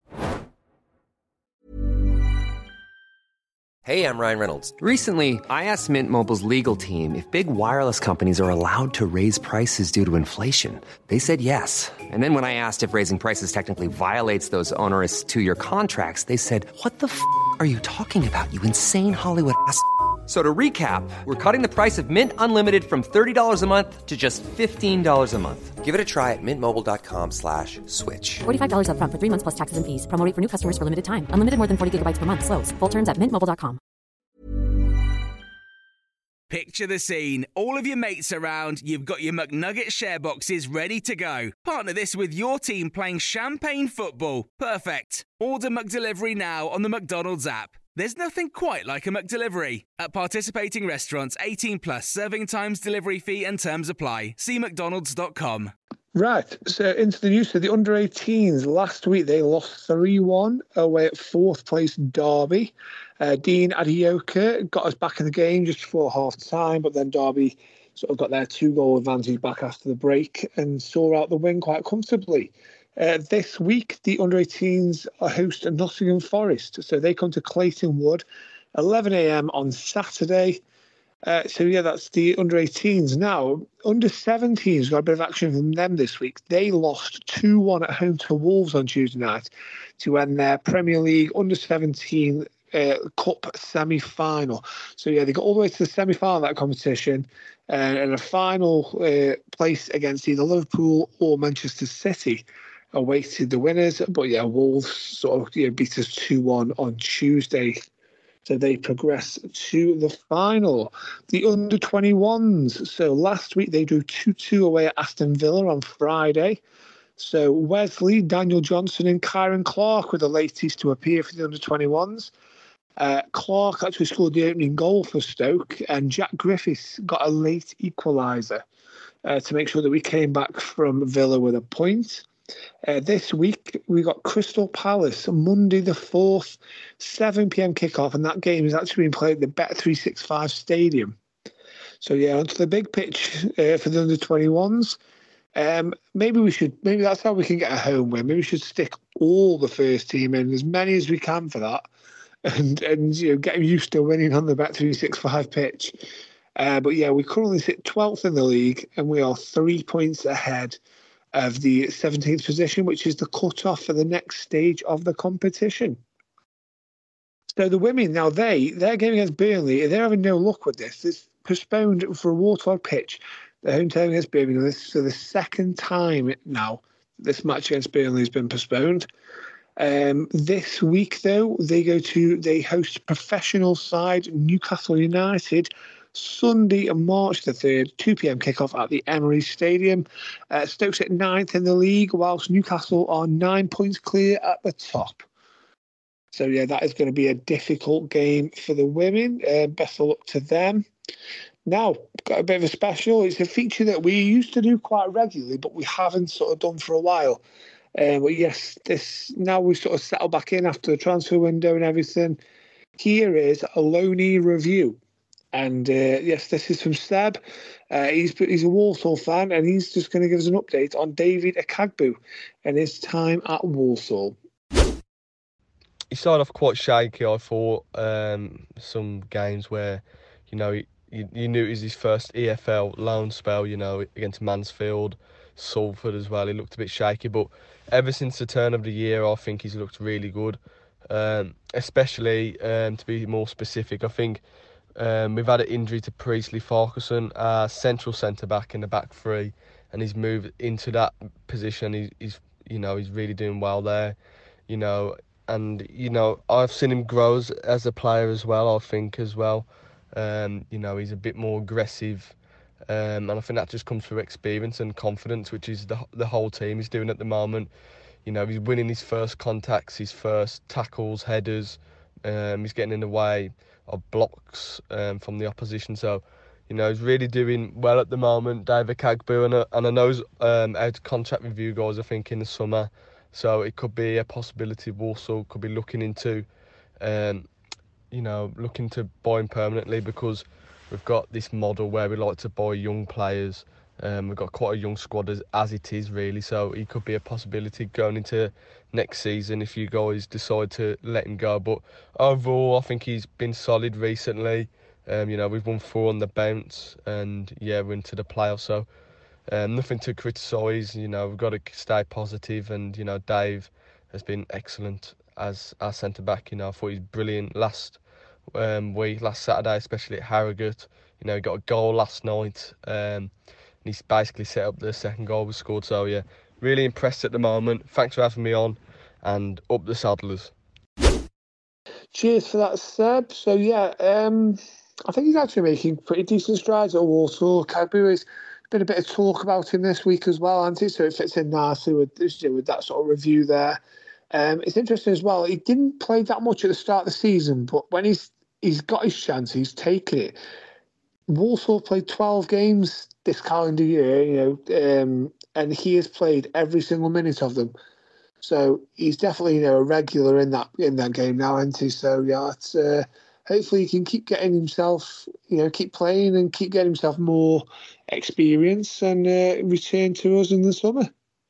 I: Hey, I'm Ryan Reynolds. Recently, I asked Mint Mobile's legal team if big wireless companies are allowed to raise prices due to inflation. They said yes. And then when I asked if raising prices technically violates those onerous 2-year contracts, they said, "What the f*** are you talking about, you insane Hollywood ass f- So to recap, we're cutting the price of Mint Unlimited from $30 a month to just $15 a month. Give it a try at mintmobile.com/switch.
J: $45 up front for 3 months plus taxes and fees. Promo rate for new customers for limited time. Unlimited more than 40 gigabytes per month. Slows full terms at mintmobile.com.
C: Picture the scene. All of your mates around, you've got your McNugget share boxes ready to go. Partner this with your team playing champagne football. Perfect. Order McDelivery now on the McDonald's app. There's nothing quite like a McDelivery. At participating restaurants, 18 plus, serving times, delivery fee and terms apply. See mcdonalds.com.
E: Right, so into the news. So the under-18s, last week they lost 3-1 away at fourth place Derby. Dean Adioka got us back in the game just before half-time, but then Derby sort of got their 2-goal advantage back after the break and saw out the win quite comfortably. This week, the under-18s are host Nottingham Forest, so they come to Clayton Wood, 11 a.m. on Saturday. That's the under-18s. Now, under-17s got a bit of action from them this week. They lost 2-1 at home to Wolves on Tuesday night to end their Premier League under-17 Cup semi-final. So, they got all the way to the semi-final of that competition and a final place against either Liverpool or Manchester City awaited the winners. But, Wolves sort of beat us 2-1 on Tuesday. So they progress to the final. The under-21s. So last week they drew 2-2 away at Aston Villa on Friday. So Wesley, Daniel Johnson and Kyron Clark were the latest to appear for the under-21s. Clark actually scored the opening goal for Stoke, and Jack Griffiths got a late equaliser to make sure that we came back from Villa with a point. This week, we got Crystal Palace, Monday the 4th, 7 p.m. kickoff, and that game is actually being played at the Bet365 Stadium. So, onto the big pitch for the under-21s. Maybe that's how we can get a home win. Maybe we should stick all the first team in, as many as we can for that, and get them used to winning on the Bet365 pitch. We currently sit 12th in the league, and we are 3 points ahead of the 17th position, which is the cut-off for the next stage of the competition. So the women, now their game against Burnley, they're having no luck with this. It's postponed for a waterlogged pitch. The home team against Birmingham. This is the second time now this match against Burnley has been postponed. This week, though, they host professional side Newcastle United Sunday, March the 3rd, 2 p.m. kickoff at the Emirates Stadium. Stoke's at 9th in the league, whilst Newcastle are 9 points clear at the top. So, that is going to be a difficult game for the women. Best of luck to them. Now, got a bit of a special. It's a feature that we used to do quite regularly, but we haven't sort of done for a while. Now we sort of settle back in after the transfer window and everything. Here is a Loney review. And this is from Seb. He's a Walsall fan, and he's just going to give us an update on David Akagbu and his time at Walsall.
K: He started off quite shaky, I thought. Some games where, you knew it was his first EFL loan spell, against Mansfield, Salford as well. He looked a bit shaky, but ever since the turn of the year, I think he's looked really good. Especially, to be more specific, I think we've had an injury to Priestley Farquharson, central centre-back in the back three, and he's moved into that position. He's really doing well there, and, I've seen him grow as a player as well, I think, as well. He's a bit more aggressive, and I think that just comes through experience and confidence, which is the whole team is doing at the moment. He's winning his first contacts, his first tackles, headers. He's getting in the way of blocks from the opposition. So, he's really doing well at the moment, David Akagbu, and I know he's out contract review goals, I think, in the summer. So it could be a possibility Walsall could be looking into, looking to buy him permanently, because we've got this model where we like to buy young players. We've got quite a young squad as it is, really. So he could be a possibility going into next season if you guys decide to let him go. But overall, I think he's been solid recently. We've won 4 on the bounce, and we're into the playoffs. So nothing to criticise. We've got to stay positive, and Dave has been excellent as our centre back. I thought he was brilliant last week last Saturday, especially at Harrogate. You know, he got a goal last night. And he's basically set up the second goal we scored. So yeah, really impressed at the moment. Thanks for having me on, and up the Saddlers.
E: Cheers for that, Seb. So yeah, I think he's actually making pretty decent strides at Walsall. Cadbury's been a bit of talk about him this week as well, hasn't he? So it fits in nicely with that sort of review there. It's interesting as well. He didn't play that much at the start of the season, but when he's got his chance, he's taken it. Walsall played 12 games this calendar year, and he has played every single minute of them. So he's definitely, a regular in that game now, isn't he? So yeah, it's, hopefully he can keep getting himself, keep playing and keep getting himself more experience and return to us in the summer.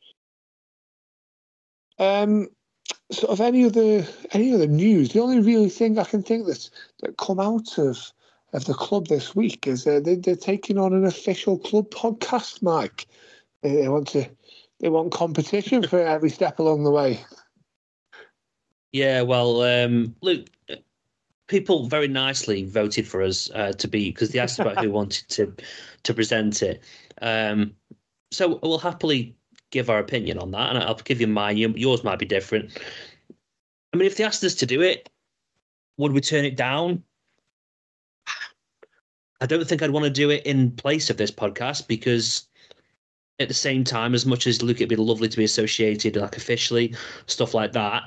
E: Sort of any other news? The only real thing I can think that come out of the club this week is they're taking on an official club podcast, Mike. They want competition for every step along the way.
F: Yeah, well, look, people very nicely voted for us to be, because they asked about who wanted to present it. So we'll happily give our opinion on that, and I'll give you mine. Yours might be different. I mean, if they asked us to do it, would we turn it down? I don't think I'd want to do it in place of this podcast, because at the same time, as much as, look, it'd be lovely to be associated, like, officially, stuff like that,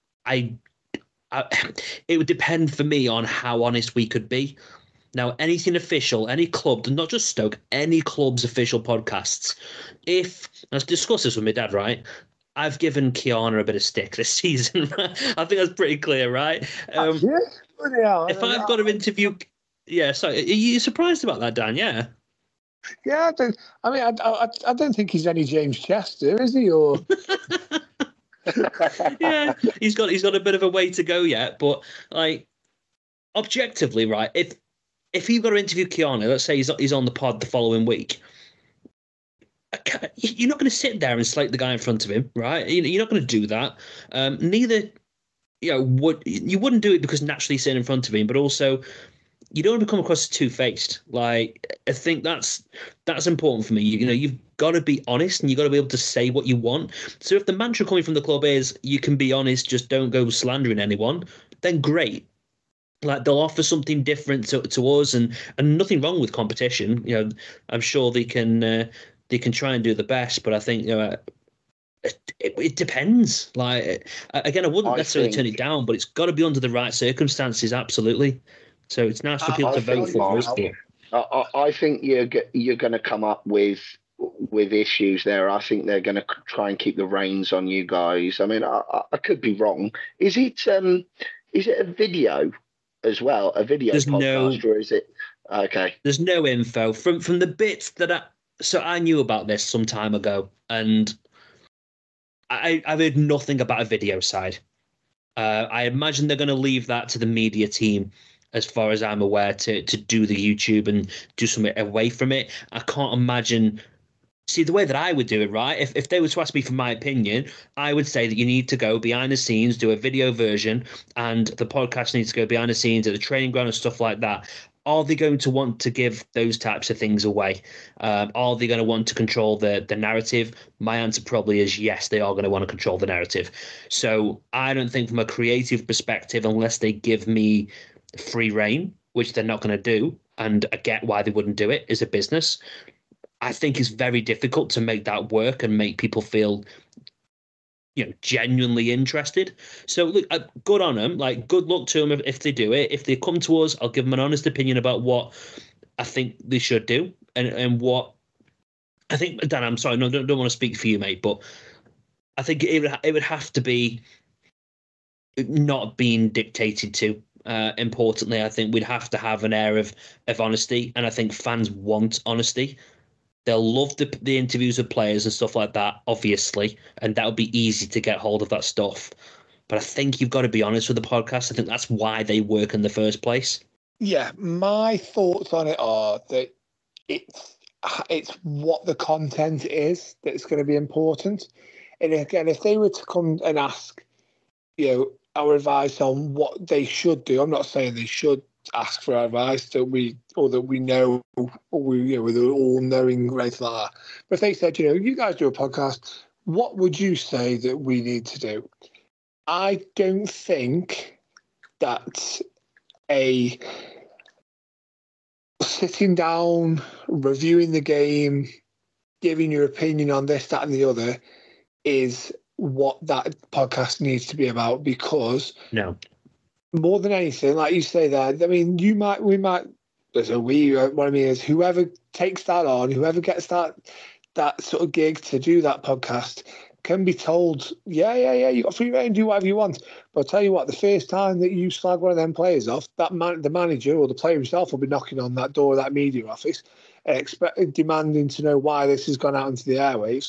F: it would depend for me on how honest we could be. Now, anything official, any club, not just Stoke, any club's official podcasts, let's discuss this with my dad, right? I've given Kiana a bit of stick this season. I think that's pretty clear, right? If I've got to interview... Yeah, so are you surprised about that, Dan? Yeah.
E: Yeah, I don't think he's any James Chester, is he? Or
F: yeah, he's got a bit of a way to go yet, but like, objectively, right? If you've got to interview Keanu, let's say he's on the pod the following week, you're not going to sit there and slate the guy in front of him, right? You're not going to do that. Neither, you wouldn't do it because naturally he's sitting in front of him, but also, you don't want to come across as two-faced. Like, I think that's important for me. You've got to be honest, and you've got to be able to say what you want. So if the mantra coming from the club is, you can be honest, just don't go slandering anyone, then great. Like, they'll offer something different to us, and nothing wrong with competition. I'm sure they can try and do the best, but I think, it depends. Like, again, I wouldn't necessarily turn it down, but it's got to be under the right circumstances, absolutely. So it's nice for people to vote for us.
G: I think you're going to come up with issues there. I think they're going to try and keep the reins on you guys. I mean, I could be wrong. Is it a video as well? A video podcast, or is it okay?
F: There's no info from the bits that I knew about this some time ago, and I've heard nothing about a video side. I imagine they're going to leave that to the media team, as far as I'm aware, to do the YouTube and do something away from it. I can't imagine... See, the way that I would do it, right? If they were to ask me for my opinion, I would say that you need to go behind the scenes, do a video version, and the podcast needs to go behind the scenes at the training ground and stuff like that. Are they going to want to give those types of things away? Are they going to want to control the narrative? My answer probably is yes, they are going to want to control the narrative. So I don't think from a creative perspective, unless they give me free reign, which they're not going to do, and I get why they wouldn't do it as a business, I think it's very difficult to make that work and make people feel genuinely interested. So look, good on them. Like, good luck to them if they do it. If they come to us, I'll give them an honest opinion about what I think they should do and what I think. Dan, I'm sorry, no, don't want to speak for you, mate, but I think it would have to be not being dictated to. Importantly, I think we'd have to have an air of honesty, and I think fans want honesty. They'll love the interviews with players and stuff like that, obviously, and that would be easy to get hold of that stuff. But I think you've got to be honest with the podcast. I think that's why they work in the first place.
E: Yeah, my thoughts on it are that it's what the content is that's going to be important. And again, if they were to come and ask, our advice on what they should do. I'm not saying they should ask for advice that we know, or we're all knowing, or anything like that. But if they said, you guys do a podcast, what would you say that we need to do? I don't think that a sitting down, reviewing the game, giving your opinion on this, that, and the other is what that podcast needs to be about, because
F: no,
E: more than anything, like you say there, I mean, what I mean is whoever takes that on, whoever gets that sort of gig to do that podcast can be told, yeah, you got free reign, do whatever you want. But I'll tell you what, the first time that you slag one of them players off, the manager or the player himself will be knocking on that door of that media office and demanding to know why this has gone out into the airwaves.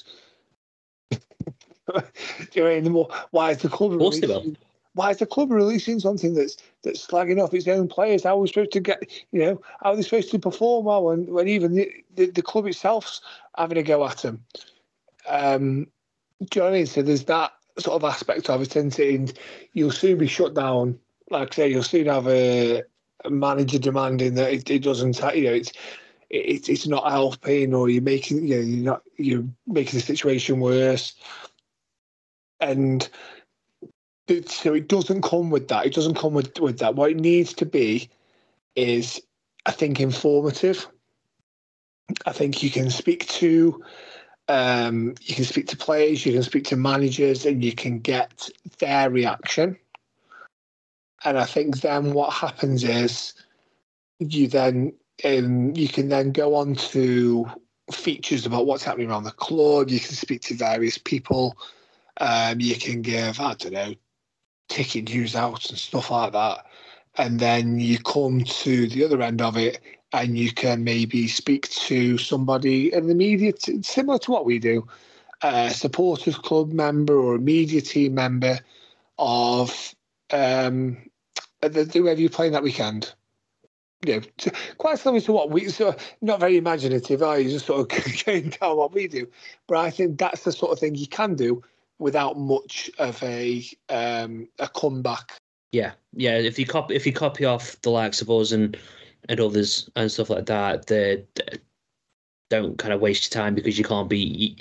E: Do you know what I mean? Why is the club releasing something that's slagging off its own players? How are we supposed to how are they supposed to perform well when even the club itself's having a go at them? Do you know what I mean? So there's that sort of aspect of it, and you'll soon be shut down. Like I say, you'll soon have a manager demanding that it doesn't, it's not helping, or you're making, you're making the situation worse. And so it doesn't come with that. It doesn't come with that. What it needs to be is, I think, informative. I think you can speak to players, you can speak to managers, and you can get their reaction. And I think then what happens is you can then go on to features about what's happening around the club. You can speak to various people. You can give, ticket news out and stuff like that. And then you come to the other end of it, and you can maybe speak to somebody in the media, similar to what we do, a supporters club member or a media team member of whoever you're playing that weekend. Quite similar to what we, so not very imaginative, are you? Just sort of going down what we do. But I think that's the sort of thing you can do without much of a comeback.
F: Yeah. If you copy off the likes of us and others and stuff like that, they don't kind of waste your time, because you can't be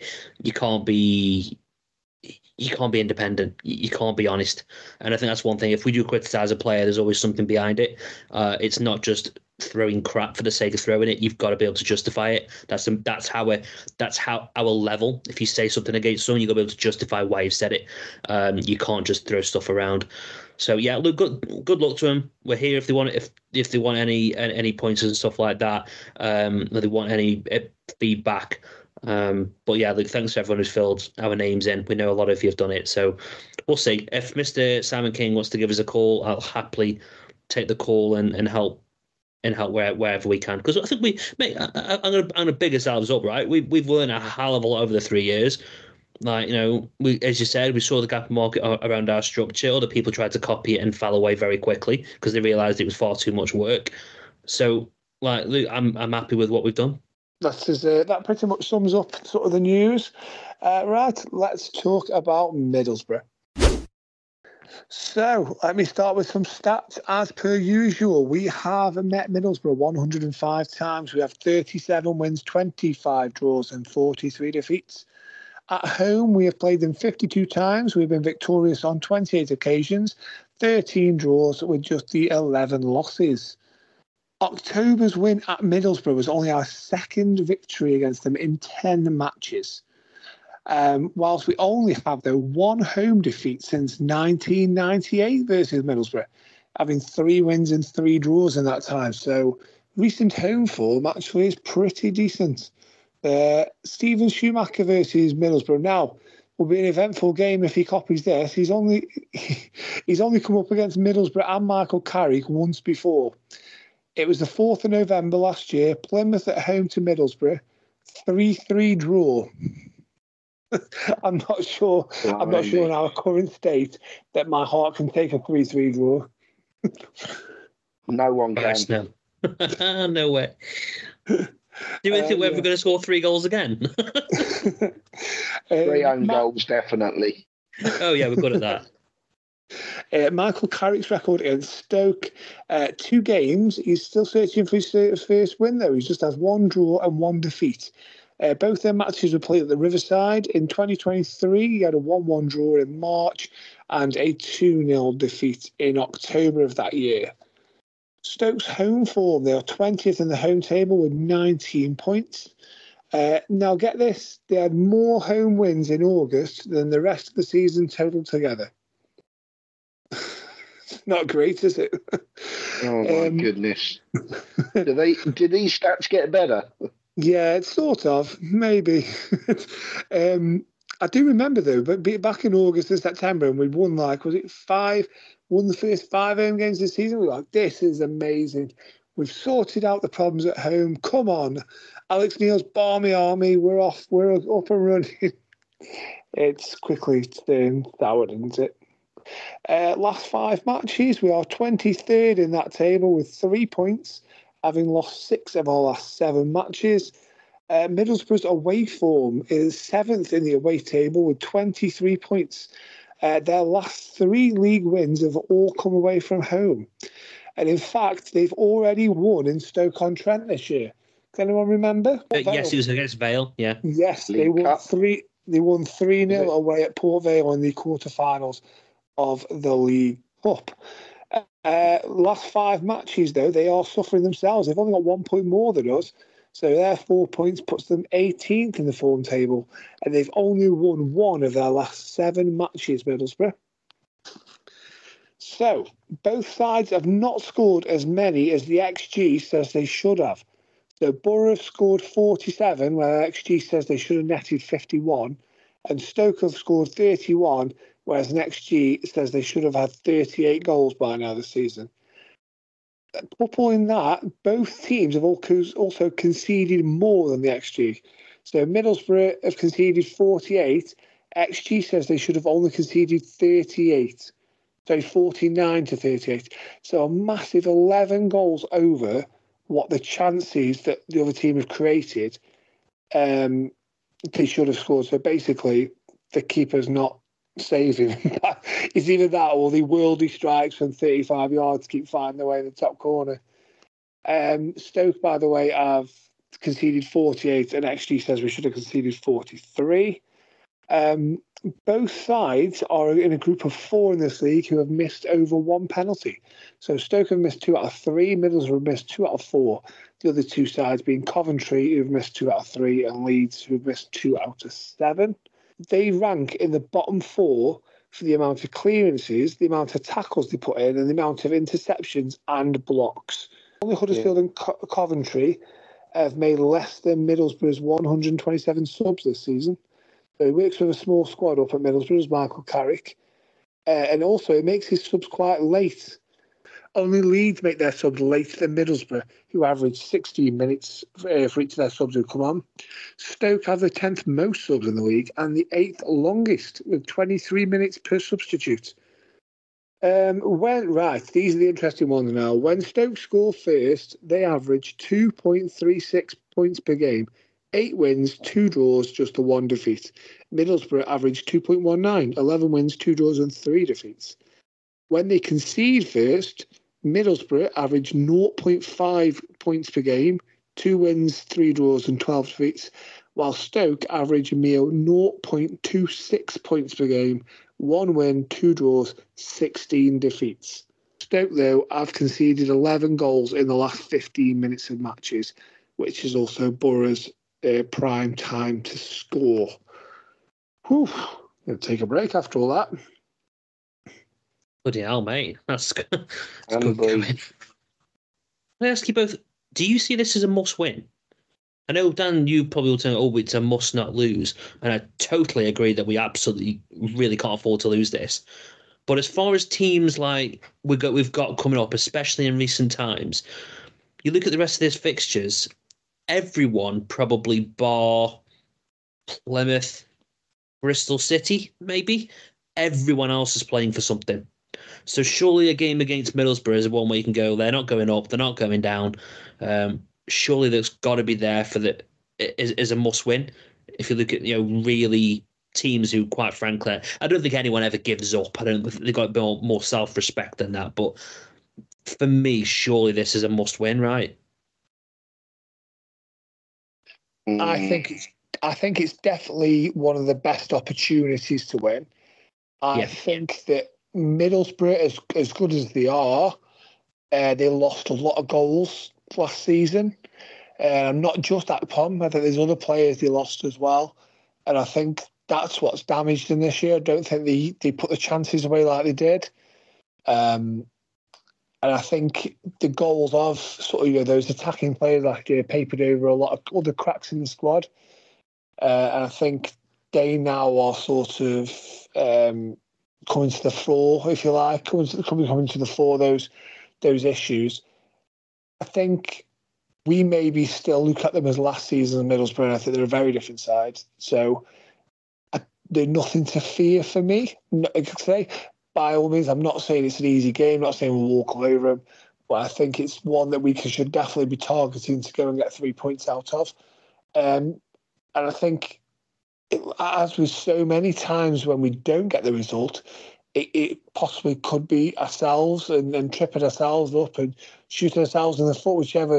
F: independent. You can't be honest. And I think that's one thing. If we do criticize a player, there's always something behind it. It's not just throwing crap for the sake of throwing it. You've got to be able to justify it. That's how our level. If you say something against someone, you've got to be able to justify why you've said it. You can't just throw stuff around. So yeah, look, good luck to them. We're here if they want any pointers and stuff like that. If they want any feedback. But yeah, look, thanks to everyone who's filled our names in. We know a lot of you have done it, so we'll see. If Mr. Simon King wants to give us a call, I'll happily take the call and help wherever we can. Because I think I'm gonna big ourselves up, right? We've learned a hell of a lot over the 3 years. Like, we, as you said, we saw the gap market around our structure. Other people tried to copy it and fell away very quickly because they realised it was far too much work. So, like, look, I'm happy with what we've done.
E: That pretty much sums up sort of the news. Right, let's talk about Middlesbrough. So let me start with some stats. As per usual, we have met Middlesbrough 105 times. We have 37 wins, 25 draws and 43 defeats. At home, we have played them 52 times. We've been victorious on 28 occasions, 13 draws with just the 11 losses. October's win at Middlesbrough was only our second victory against them in 10 matches. Whilst we only have one home defeat since 1998 versus Middlesbrough, having 3 wins and 3 draws in that time. So recent home form actually is pretty decent. Steven Schumacher versus Middlesbrough now will be an eventful game if he copies this. He's only come up against Middlesbrough and Michael Carrick once before. It was the 4th of November last year. Plymouth at home to Middlesbrough, 3-3 draw. I'm not sure in our current state that my heart can take a 3-3 draw.
G: No one can.
F: No. No way. Do you think we're ever going to score 3 goals again?
G: 3 own goals, definitely.
F: Oh, yeah, we're good at that.
E: Michael Carrick's record against Stoke, 2 games. He's still searching for his first win, though. He just has 1 draw and 1 defeat. Both their matches were played at the Riverside. In 2023, he had a 1-1 draw in March and a 2-0 defeat in October of that year. Stoke's home form, they are 20th in the home table with 19 points. Now get this, they had more home wins in August than the rest of the season total together. Not great, is it?
G: Oh my goodness. Did these stats get better?
E: Yeah, it's sort of, maybe. I do remember though, but back in August and September, and we won won the first 5 home games this season. We were like, this is amazing. We've sorted out the problems at home. Come on. Alex Neil's Barmy Army, we're off, we're up and running. It's quickly turned sour, isn't it? Last 5 matches, we are 23rd in that table with 3 points, having lost 6 of our last 7 matches. Middlesbrough's away form is 7th in the away table with 23 points. Their last 3 league wins have all come away from home. And in fact, they've already won in Stoke-on-Trent this year. Can anyone remember?
F: Yes, it was against Vale, yeah.
E: Yes, they won 3-0 away at Port Vale in the quarterfinals of the League Cup. Last 5 matches, though, they are suffering themselves. They've only got 1 point more than us. So their 4 points puts them 18th in the form table. And they've only won 1 of their last 7 matches, Middlesbrough. So both sides have not scored as many as the XG says they should have. So Borough have scored 47, where XG says they should have netted 51. And Stoke have scored 31, whereas an XG says they should have had 38 goals by now this season. Coupling that, both teams have also conceded more than the XG. So Middlesbrough have conceded 48. XG says they should have only conceded 38. So 49 to 38. So a massive 11 goals over what the chances that the other team have created they should have scored. So basically, the keeper's not saving. It's either that or the worldy strikes from 35 yards keep finding their way in the top corner. Stoke, by the way, have conceded 48, and XG says we should have conceded 43. Both sides are in a group of 4 in this league who have missed over 1 penalty. So Stoke have missed 2 out of 3, Middlesbrough have missed 2 out of 4. The other 2 sides being Coventry, who have missed 2 out of 3, and Leeds, who have missed 2 out of 7. They rank in the bottom 4 for the amount of clearances, the amount of tackles they put in, and the amount of interceptions and blocks. Only Huddersfield and Coventry have made less than Middlesbrough's 127 subs this season. So he works with a small squad up at Middlesbrough as Michael Carrick. And also, it makes his subs quite late. Only Leeds make their subs later than Middlesbrough, who average 16 minutes for each of their subs who come on. Stoke have the 10th most subs in the league and the 8th longest, with 23 minutes per substitute. These are the interesting ones now. When Stoke score first, they average 2.36 points per game. 8 wins, 2 draws, just the 1 defeat. Middlesbrough averaged 2.19, 11 wins, 2 draws and 3 defeats. When they concede first, Middlesbrough averaged 0.5 points per game, 2 wins, 3 draws and 12 defeats, while Stoke averaged a mere 0.26 points per game, 1 win, 2 draws, 16 defeats. Stoke, though, have conceded 11 goals in the last 15 minutes of matches, which is also Borough's prime time to score. Whew. Gonna take a break after all that.
F: Bloody hell, mate. That's good. Good going. I ask you both, do you see this as a must-win? I know, Dan, you probably will say, it's a must-not-lose. And I totally agree that we absolutely really can't afford to lose this. But as far as teams like we've got coming up, especially in recent times, you look at the rest of these fixtures, everyone probably bar Plymouth, Bristol City, maybe. Everyone else is playing for something. So surely a game against Middlesbrough is one where you can go, they're not going up, they're not going down. Surely that's got to be there for is a must-win. If you look at really teams who, quite frankly, I don't think anyone ever gives up. I don't think they've got a bit more self-respect than that. But for me, surely this is a must-win, right?
E: I think it's definitely one of the best opportunities to win. I think that Middlesbrough, as good as they are, they lost a lot of goals last season. Not just Akpom, I think there's other players they lost as well. And I think that's what's damaged them this year. I don't think they put the chances away like they did. And I think the goals of sort of those attacking players last year papered over a lot of other cracks in the squad. And I think they now are sort of coming to the fore, if you like, coming to the fore, those issues. I think we maybe still look at them as last season Middlesbrough, and I think they're a very different side. So they're nothing to fear for me. By all means, I'm not saying it's an easy game, I'm not saying we'll walk all over them, but I think it's one that we should definitely be targeting to go and get 3 points out of. And I think, as with so many times when we don't get the result, it possibly could be ourselves and tripping ourselves up and shooting ourselves in the foot, whichever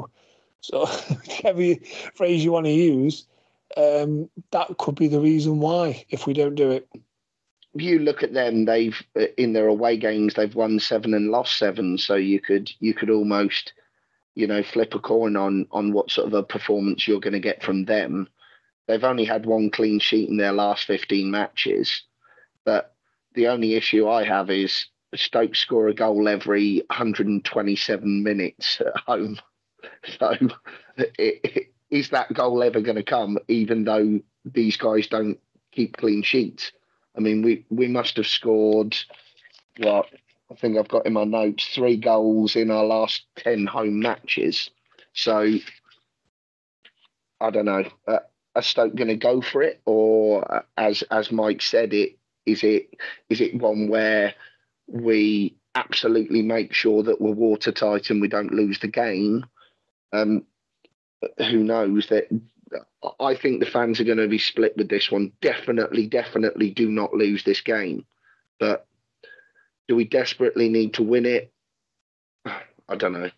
E: phrase you want to use. That could be the reason why, if we don't do it.
G: You look at them; they've in their away games they've won 7 and lost 7. So you could almost, flip a coin on what sort of a performance you're going to get from them. They've only had 1 clean sheet in their last 15 matches, but the only issue I have is Stoke score a goal every 127 minutes at home. So is that goal ever going to come, even though these guys don't keep clean sheets? I mean, we must have scored, I think I've got in my notes, 3 goals in our last 10 home matches. So I don't know. Are Stoke going to go for it, or as Mike said, is it one where we absolutely make sure that we're watertight and we don't lose the game? Who knows? That I think the fans are going to be split with this one. Definitely do not lose this game. But do we desperately need to win it? I don't know.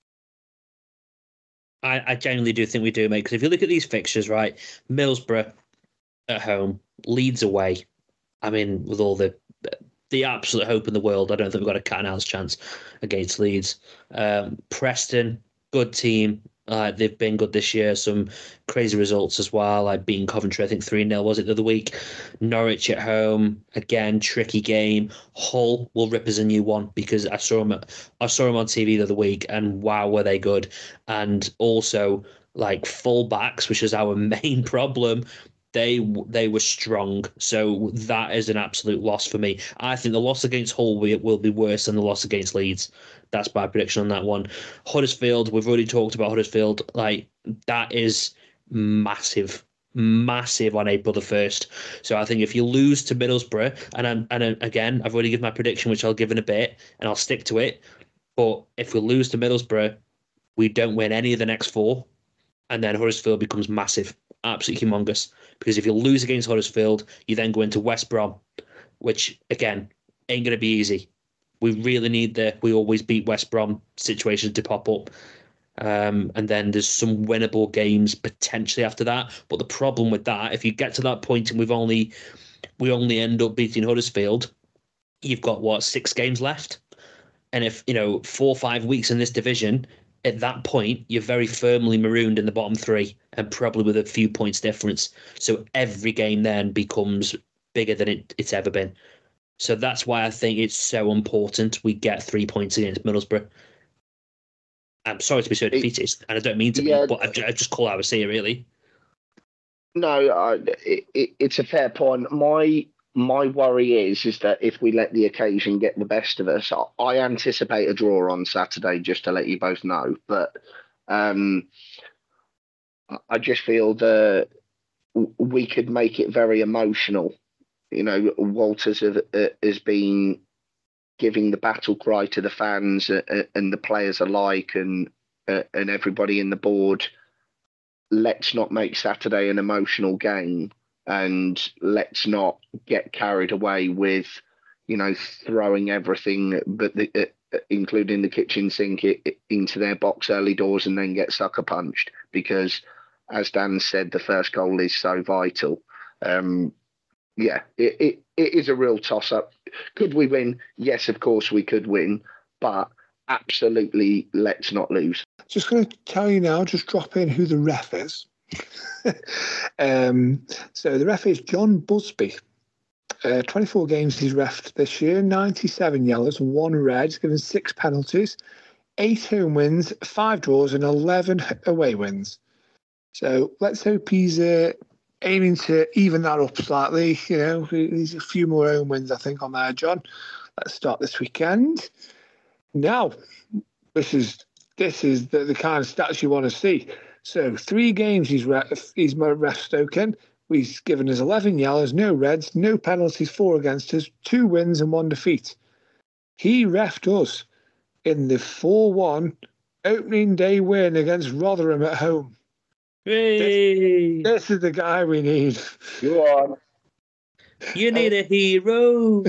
F: I genuinely do think we do, mate. Because if you look at these fixtures, right, Middlesbrough at home, Leeds away. I mean, with all the absolute hope in the world, I don't think we've got a cat and mouse chance against Leeds. Preston, good team. They've been good this year. Some crazy results as well, like beating Coventry, I think 3-0 was it the other week. Norwich at home, again, tricky game. Hull will rip us a new one because I saw them on TV the other week, and wow, were they good. And also, like, full-backs, which is our main problem, they were strong. So that is an absolute loss for me. I think the loss against Hull will be worse than the loss against Leeds. That's my prediction on that one. Huddersfield, we've already talked about Huddersfield. Like, that is massive on April the 1st. So I think if you lose to Middlesbrough, and again, I've already given my prediction, which I'll give in a bit, and I'll stick to it. But if we lose to Middlesbrough, we don't win any of the next 4, and then Huddersfield becomes massive, absolutely humongous. Because if you lose against Huddersfield, you then go into West Brom, which, again, ain't going to be easy. We really need we always beat West Brom situations to pop up. And then there's some winnable games potentially after that. But the problem with that, if you get to that point and we only end up beating Huddersfield, you've got, 6 games left? And if, 4 or 5 weeks in this division, at that point, you're very firmly marooned in the bottom 3 and probably with a few points difference. So every game then becomes bigger than it's ever been. So that's why I think it's so important we get 3 points against Middlesbrough. I'm sorry to be so defeatist, and I don't mean to be, but I just call out a see, really.
G: No, it's a fair point. My worry is that if we let the occasion get the best of us, I anticipate a draw on Saturday, just to let you both know. But I just feel that we could make it very emotional. Walters has been giving the battle cry to the fans and the players alike and everybody in the board. Let's not make Saturday an emotional game. and let's not get carried away with, throwing everything, but including the kitchen sink, into their box early doors and then get sucker punched. Because, as Dan said, the first goal is so vital. It is a real toss-up. Could we win? Yes, of course we could win, but absolutely let's not lose.
E: Just going to tell you now, just drop in who the ref is. So the ref is John Busby. 24 games he's refed this year, 97 yellows, 1 red, he's given 6 penalties, 8 home wins, 5 draws and 11 away wins. So let's hope he's aiming to even that up slightly. He's a few more home wins, I think, on there, John. Let's start this weekend. Now, this is the kind of stats you want to see. So 3 games he's ref Stoken. He's given us 11 yellows, no reds, no penalties, 4 against us, 2 wins and 1 defeat. He refed us in the 4-1 opening day win against Rotherham at home.
F: Hey.
E: This is the guy we need.
G: Go on.
F: You need a hero.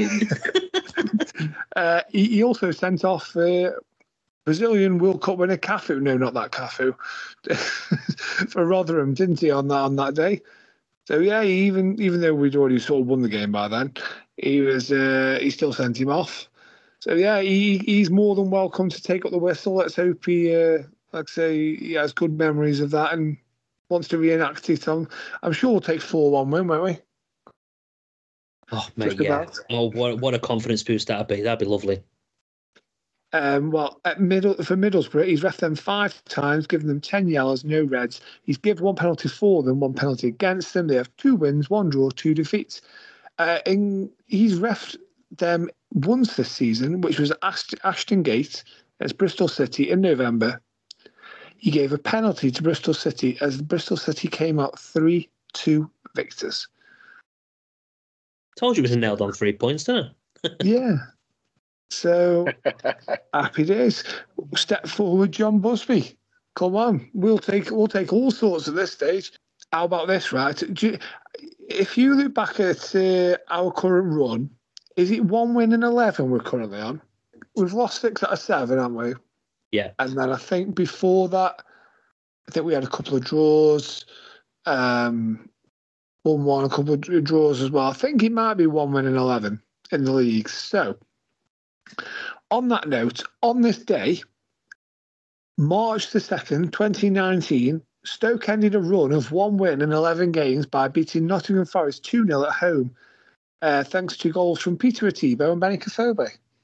E: He also sent off Brazilian World Cup winner Cafu. No, not that Cafu. For Rotherham, didn't he, on that day? So yeah, even though we'd already sort of won the game by then, he still sent him off. So yeah, he's more than welcome to take up the whistle. Let's hope he has good memories of that and wants to reenact it. I'm sure we'll take 4-1 win, won't we?
F: Oh mate, yeah. Oh, what a confidence boost that'd be. That'd be lovely.
E: For Middlesbrough, he's refed them 5 times, given them 10 yellows, no reds. He's given 1 penalty for them, 1 penalty against them. They have 2 wins, 1 draw, 2 defeats. He's refed them once this season, which was Ashton Gate against Bristol City in November. He gave a penalty to Bristol City as Bristol City came out 3-2 victors.
F: Told you it was a nailed on 3 points, didn't I?
E: Yeah. So happy days. Step forward, John Busby. Come on, we'll take all sorts at this stage. How about this, right? If you look back at our current run, is it 1 win and 11 we're currently on? We've lost 6 out of 7, haven't we?
F: Yeah.
E: And then I think before that, I think we had a couple of draws. 1-1, a couple of draws as well. I think it might be 1 win and 11 in the league. So, on that note, on this day, March the 2nd, 2019, Stoke ended a run of 1 win and 11 games by beating Nottingham Forest 2-0 at home, thanks to goals from Peter Atibo and Benny Kafobe.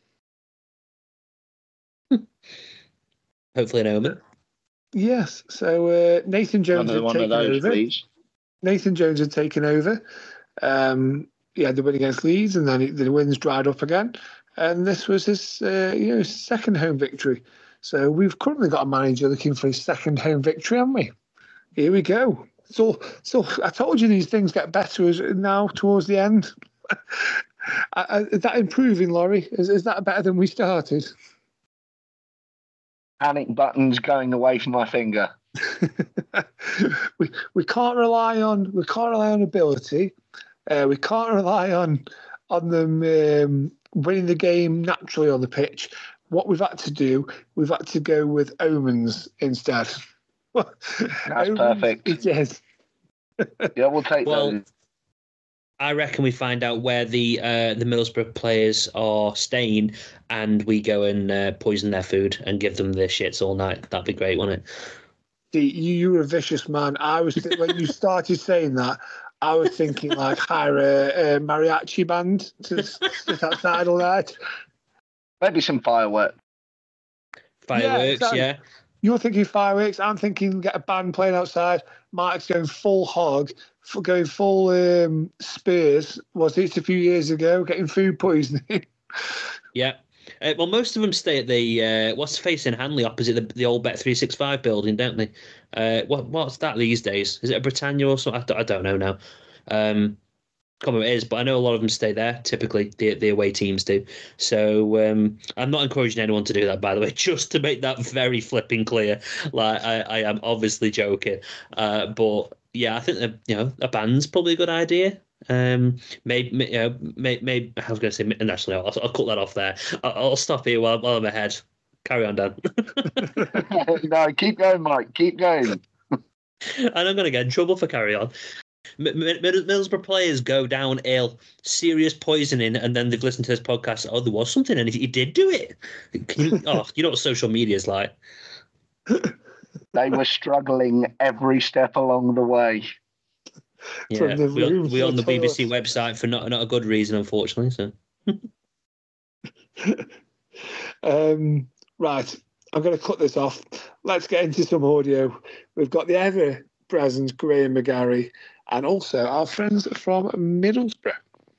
F: Hopefully an omen.
E: Yes, so Nathan Jones had taken over. Nathan Jones had taken over. He had the win against Leeds, and then the wins dried up again. And this was his second home victory. So we've currently got a manager looking for his second home victory, haven't we? Here we go. So I told you these things get better now towards the end. Is that improving, Laurie? Is that better than we started?
G: Panic buttons going away from my finger.
E: we can't rely on ability. We can't rely on them winning the game naturally on the pitch. What we've had to do, we've had to go with omens instead.
G: That's perfect.
E: It is.
G: Yeah, we'll take those.
F: I reckon we find out where the Middlesbrough players are staying, and we go and poison their food and give them their shits all night. That'd be great, wouldn't it?
E: You were a vicious man. When you started saying that, I was thinking like hire a mariachi band to sit outside all night.
G: Maybe some fireworks.
F: Yeah.
E: You're thinking fireworks. I'm thinking get a band playing outside. Mike's going full hog, going full Spurs. Was it a few years ago? Getting food poisoning.
F: Yeah. Well, most of them stay at the what's the face in Hanley opposite the old Bet365 building, don't they? What's that these days? Is it a Britannia or something? I don't know now. Can't remember what it is, but I know a lot of them stay there. Typically, the away teams do. So I'm not encouraging anyone to do that, by the way, just to make that very flipping clear. Like I am obviously joking, but yeah, I think that, a band's probably a good idea. Maybe I was going to say, and actually, I'll cut that off there. I'll stop here while I'm ahead. Carry on, Dan.
G: No, keep going, Mike. Keep going.
F: And I'm going to get in trouble for carry on. Middlesbrough players go down ill, serious poisoning, and then they've listened to this podcast. Oh, there was something, and he did do it. You know what social media is like.
G: They were struggling every step along the way.
F: Yeah, we on the BBC website for not a good reason, unfortunately. So,
E: right, I'm going to cut this off. Let's get into some audio. We've got the ever-present Graham McGarry and also our friends from Middlesbrough.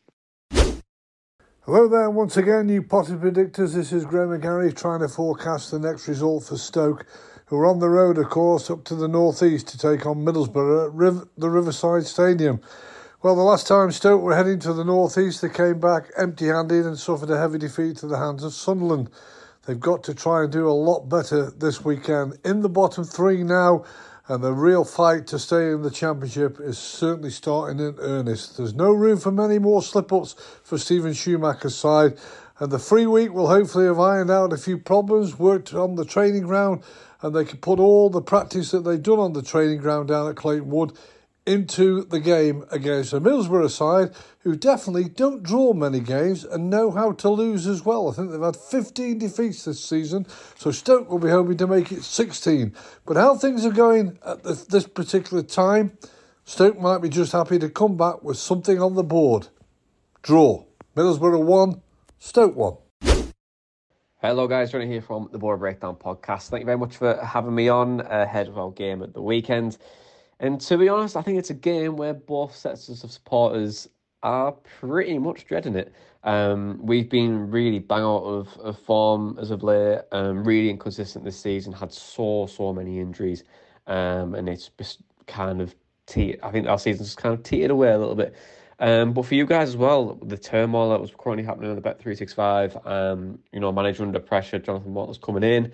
L: Hello there, once again, you potted predictors. This is Graham McGarry trying to forecast the next result for Stoke, who are on the road, of course, up to the northeast to take on Middlesbrough at the Riverside Stadium. Well, the last time Stoke were heading to the northeast, they came back empty-handed and suffered a heavy defeat to the hands of Sunderland. They've got to try and do a lot better this weekend. In the bottom three now, and the real fight to stay in the Championship is certainly starting in earnest. There's no room for many more slip-ups for Stephen Schumacher's side, and the free week will hopefully have ironed out a few problems, worked on the training ground, and they can put all the practice that they've done on the training ground down at Clayton Wood into the game against a Middlesbrough side who definitely don't draw many games and know how to lose as well. I think they've had 15 defeats this season, so Stoke will be hoping to make it 16. But how things are going at this particular time, Stoke might be just happy to come back with something on the board. Draw. Middlesbrough 1, Stoke 1.
M: Hello guys, Johnny here from the Boro Breakdown podcast. Thank you very much for having me on ahead of our game at the weekend. And to be honest, I think it's a game where both sets of supporters are pretty much dreading it. We've been really bang out of form as of late, really inconsistent this season, had so many injuries, and it's just kind of, I think our season's kind of teetered away a little bit. But for you guys as well, the turmoil that was currently happening on the Bet365, manager under pressure, Jonathan Morton's coming in,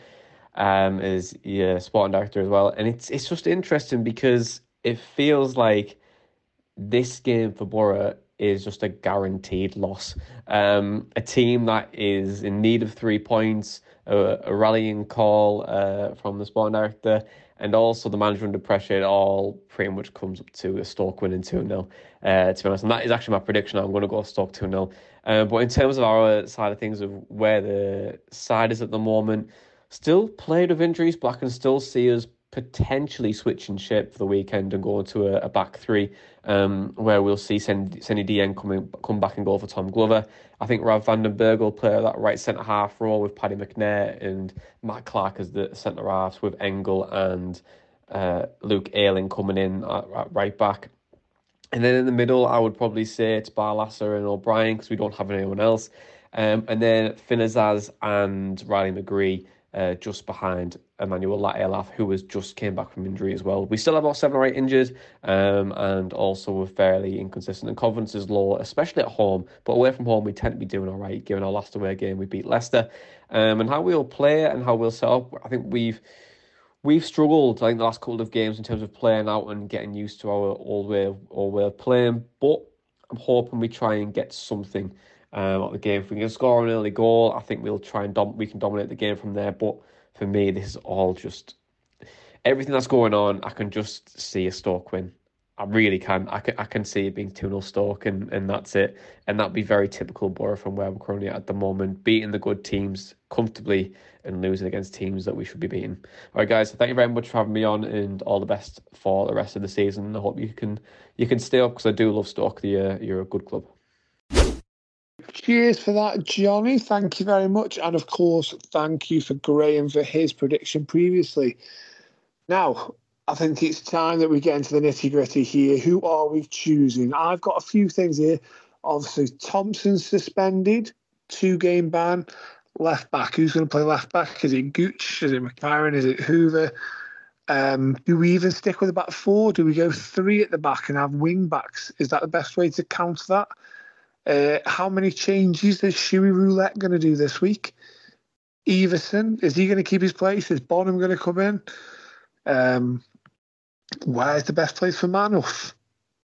M: as your sporting director as well. And it's just interesting because it feels like this game for Boro is just a guaranteed loss. A team that is in need of 3 points, a rallying call from the sporting director, and also the manager under pressure. It all pretty much comes up to a Stoke winning 2-0, to be honest. And that is actually my prediction. I'm going to go Stoke 2-0. But in terms of our side of things, of where the side is at the moment, still played with injuries, but I can still see us potentially switching shape for the weekend and going to a back three, where we'll see Senny Dieng come back and go for Tom Glover. I think Rav van den Berg will play that right centre-half role with Paddy McNair and Matt Clark as the centre-halves, with Engel and Luke Ayling coming in at right back. And then in the middle, I would probably say it's Barlasser and O'Brien, because we don't have anyone else. And then Finn Azaz and Riley McGree just behind Emmanuel Lattialaf, who just came back from injury as well. We still have about 7 or 8 injured, and also we're fairly inconsistent. And confidence is low, especially at home. But away from home, we tend to be doing all right. Given our last away game, we beat Leicester. And how we'll play and how we'll set up, I think we've struggled, I think, the last couple of games in terms of playing out and getting used to our old way of playing. But I'm hoping we try and get something out of the game. If we can score an early goal, I think we'll try and we can dominate the game from there. But for me, this is all just everything that's going on. I can just see a Stoke win. I really can. I can see it being 2-0 Stoke, and that's it. And that'd be very typical Boro from where we're currently at the moment, beating the good teams comfortably and losing against teams that we should be beating. All right, guys, thank you very much for having me on, and all the best for the rest of the season. I hope you can stay up, because I do love Stoke. You're a good club.
E: Cheers for that, Johnny. Thank you very much. And of course, thank you for Graham for his prediction previously. Now, I think it's time that we get into the nitty-gritty here. Who are we choosing? I've got a few things here. Obviously, Thompson suspended, 2-game ban. Left back, who's going to play left back? Is it Gooch? Is it McLaren? Is it Hoover? Do we even stick with the back 4? Do we go 3 at the back and have wing backs? Is that the best way to counter that? How many changes is Shuey Roulette going to do this week? Everson, is he going to keep his place? Is Bonham going to come in? Where's the best place for Manuff?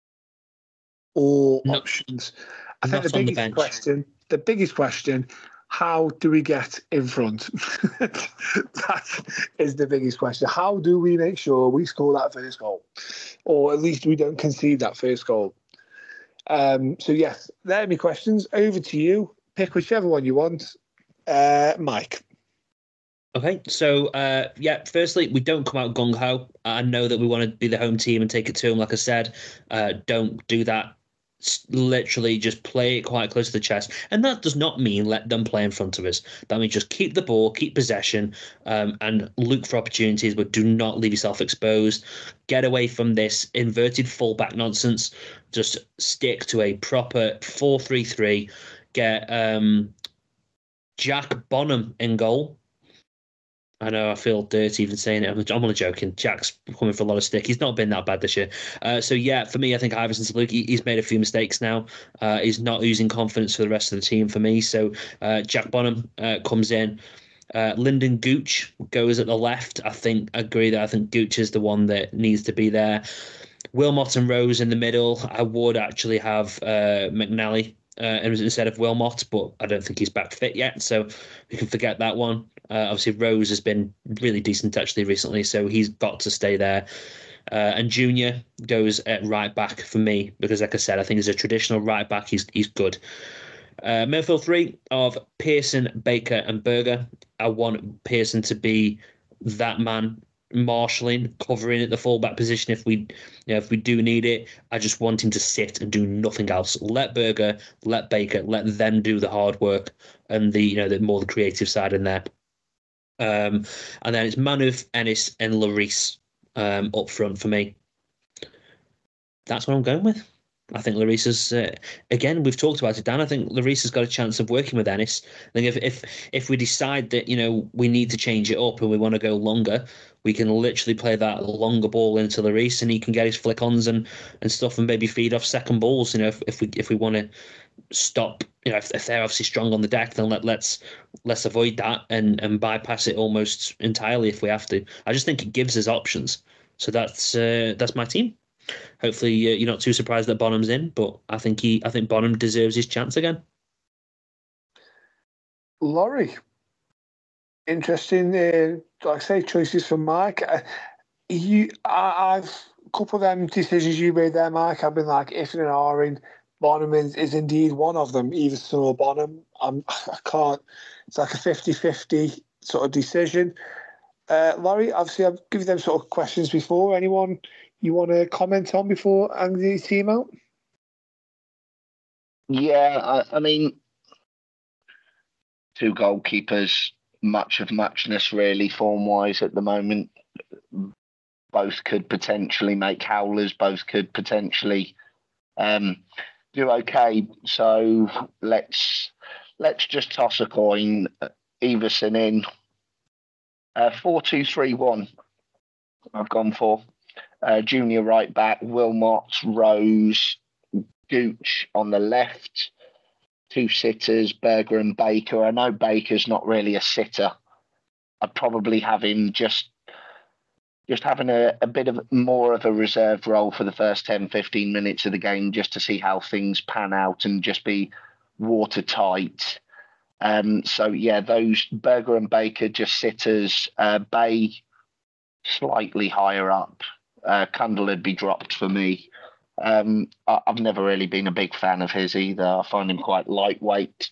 E: Or options? I think the biggest question, how do we get in front? That is the biggest question. How do we make sure we score that first goal? Or at least we don't concede that first goal? So, yes, there are my questions. Over to you. Pick whichever one you want. Mike.
F: Okay, so, firstly, we don't come out gung-ho. I know that we want to be the home team and take it to them, like I said. Don't do that. Literally just play it quite close to the chest. And that does not mean let them play in front of us. That means just keep the ball, keep possession, and look for opportunities, but do not leave yourself exposed. Get away from this inverted fullback nonsense. Just stick to a proper 4-3-3. Get Jack Bonham in goal. I know I feel dirty even saying it. I'm only joking. Jack's coming for a lot of stick. He's not been that bad this year. For me, I think Iverson's Luke. He's made a few mistakes now. He's not losing confidence for the rest of the team for me. So Jack Bonham comes in. Lyndon Gooch goes at the left. I think Gooch is the one that needs to be there. Wilmot and Rose in the middle. I would actually have McNally instead of Wilmot, but I don't think he's back fit yet, so we can forget that one. Obviously, Rose has been really decent actually recently, so he's got to stay there. And Junior goes at right back for me because, like I said, I think as a traditional right back, he's good. Midfield three of Pearson, Baker, and Berger. I want Pearson to be that man, marshalling, covering at the fullback position if we do need it. I just want him to sit and do nothing else. Let Berger, let Baker, let them do the hard work and the more the creative side in there. And then it's Manuff, Ennis, and Lloris up front for me. That's what I'm going with. I think Lloris is, again, we've talked about it, Dan. I think Lloris has got a chance of working with Ennis. I think if we decide that, we need to change it up and we want to go longer, we can literally play that longer ball into Lloris and he can get his flick-ons and stuff and maybe feed off second balls, if we want to stop, if they're obviously strong on the deck, then let's avoid that and bypass it almost entirely if we have to. I just think it gives us options. So that's my team. Hopefully you're not too surprised that Bonham's in, but I think Bonham deserves his chance again.
E: Laurie, interesting. Like I say, choices from Mike. I've a couple of them decisions you made there, Mike. I've been like if and ahhing. Bonham is indeed one of them. Iverson or Bonham. I can't. It's like a 50-50 sort of decision. Laurie, obviously I've given them sort of questions before. Anyone you want to comment on before hanging the team out?
G: Yeah, I mean, two goalkeepers, much of muchness really form-wise at the moment. Both could potentially make howlers, both could potentially do okay. So let's just toss a coin. Iverson in. 4-2-3-1 I've gone for. Junior right back, Wilmot, Rose, Gooch on the left. Two sitters, Berger and Baker. I know Baker's not really a sitter. I'd probably have him just having a bit of more of a reserve role for the first 10-15 minutes of the game just to see how things pan out and just be watertight. Those Berger and Baker just sitters. Bay slightly higher up. Cundle would be dropped for me. I've never really been a big fan of his either. I find him quite lightweight.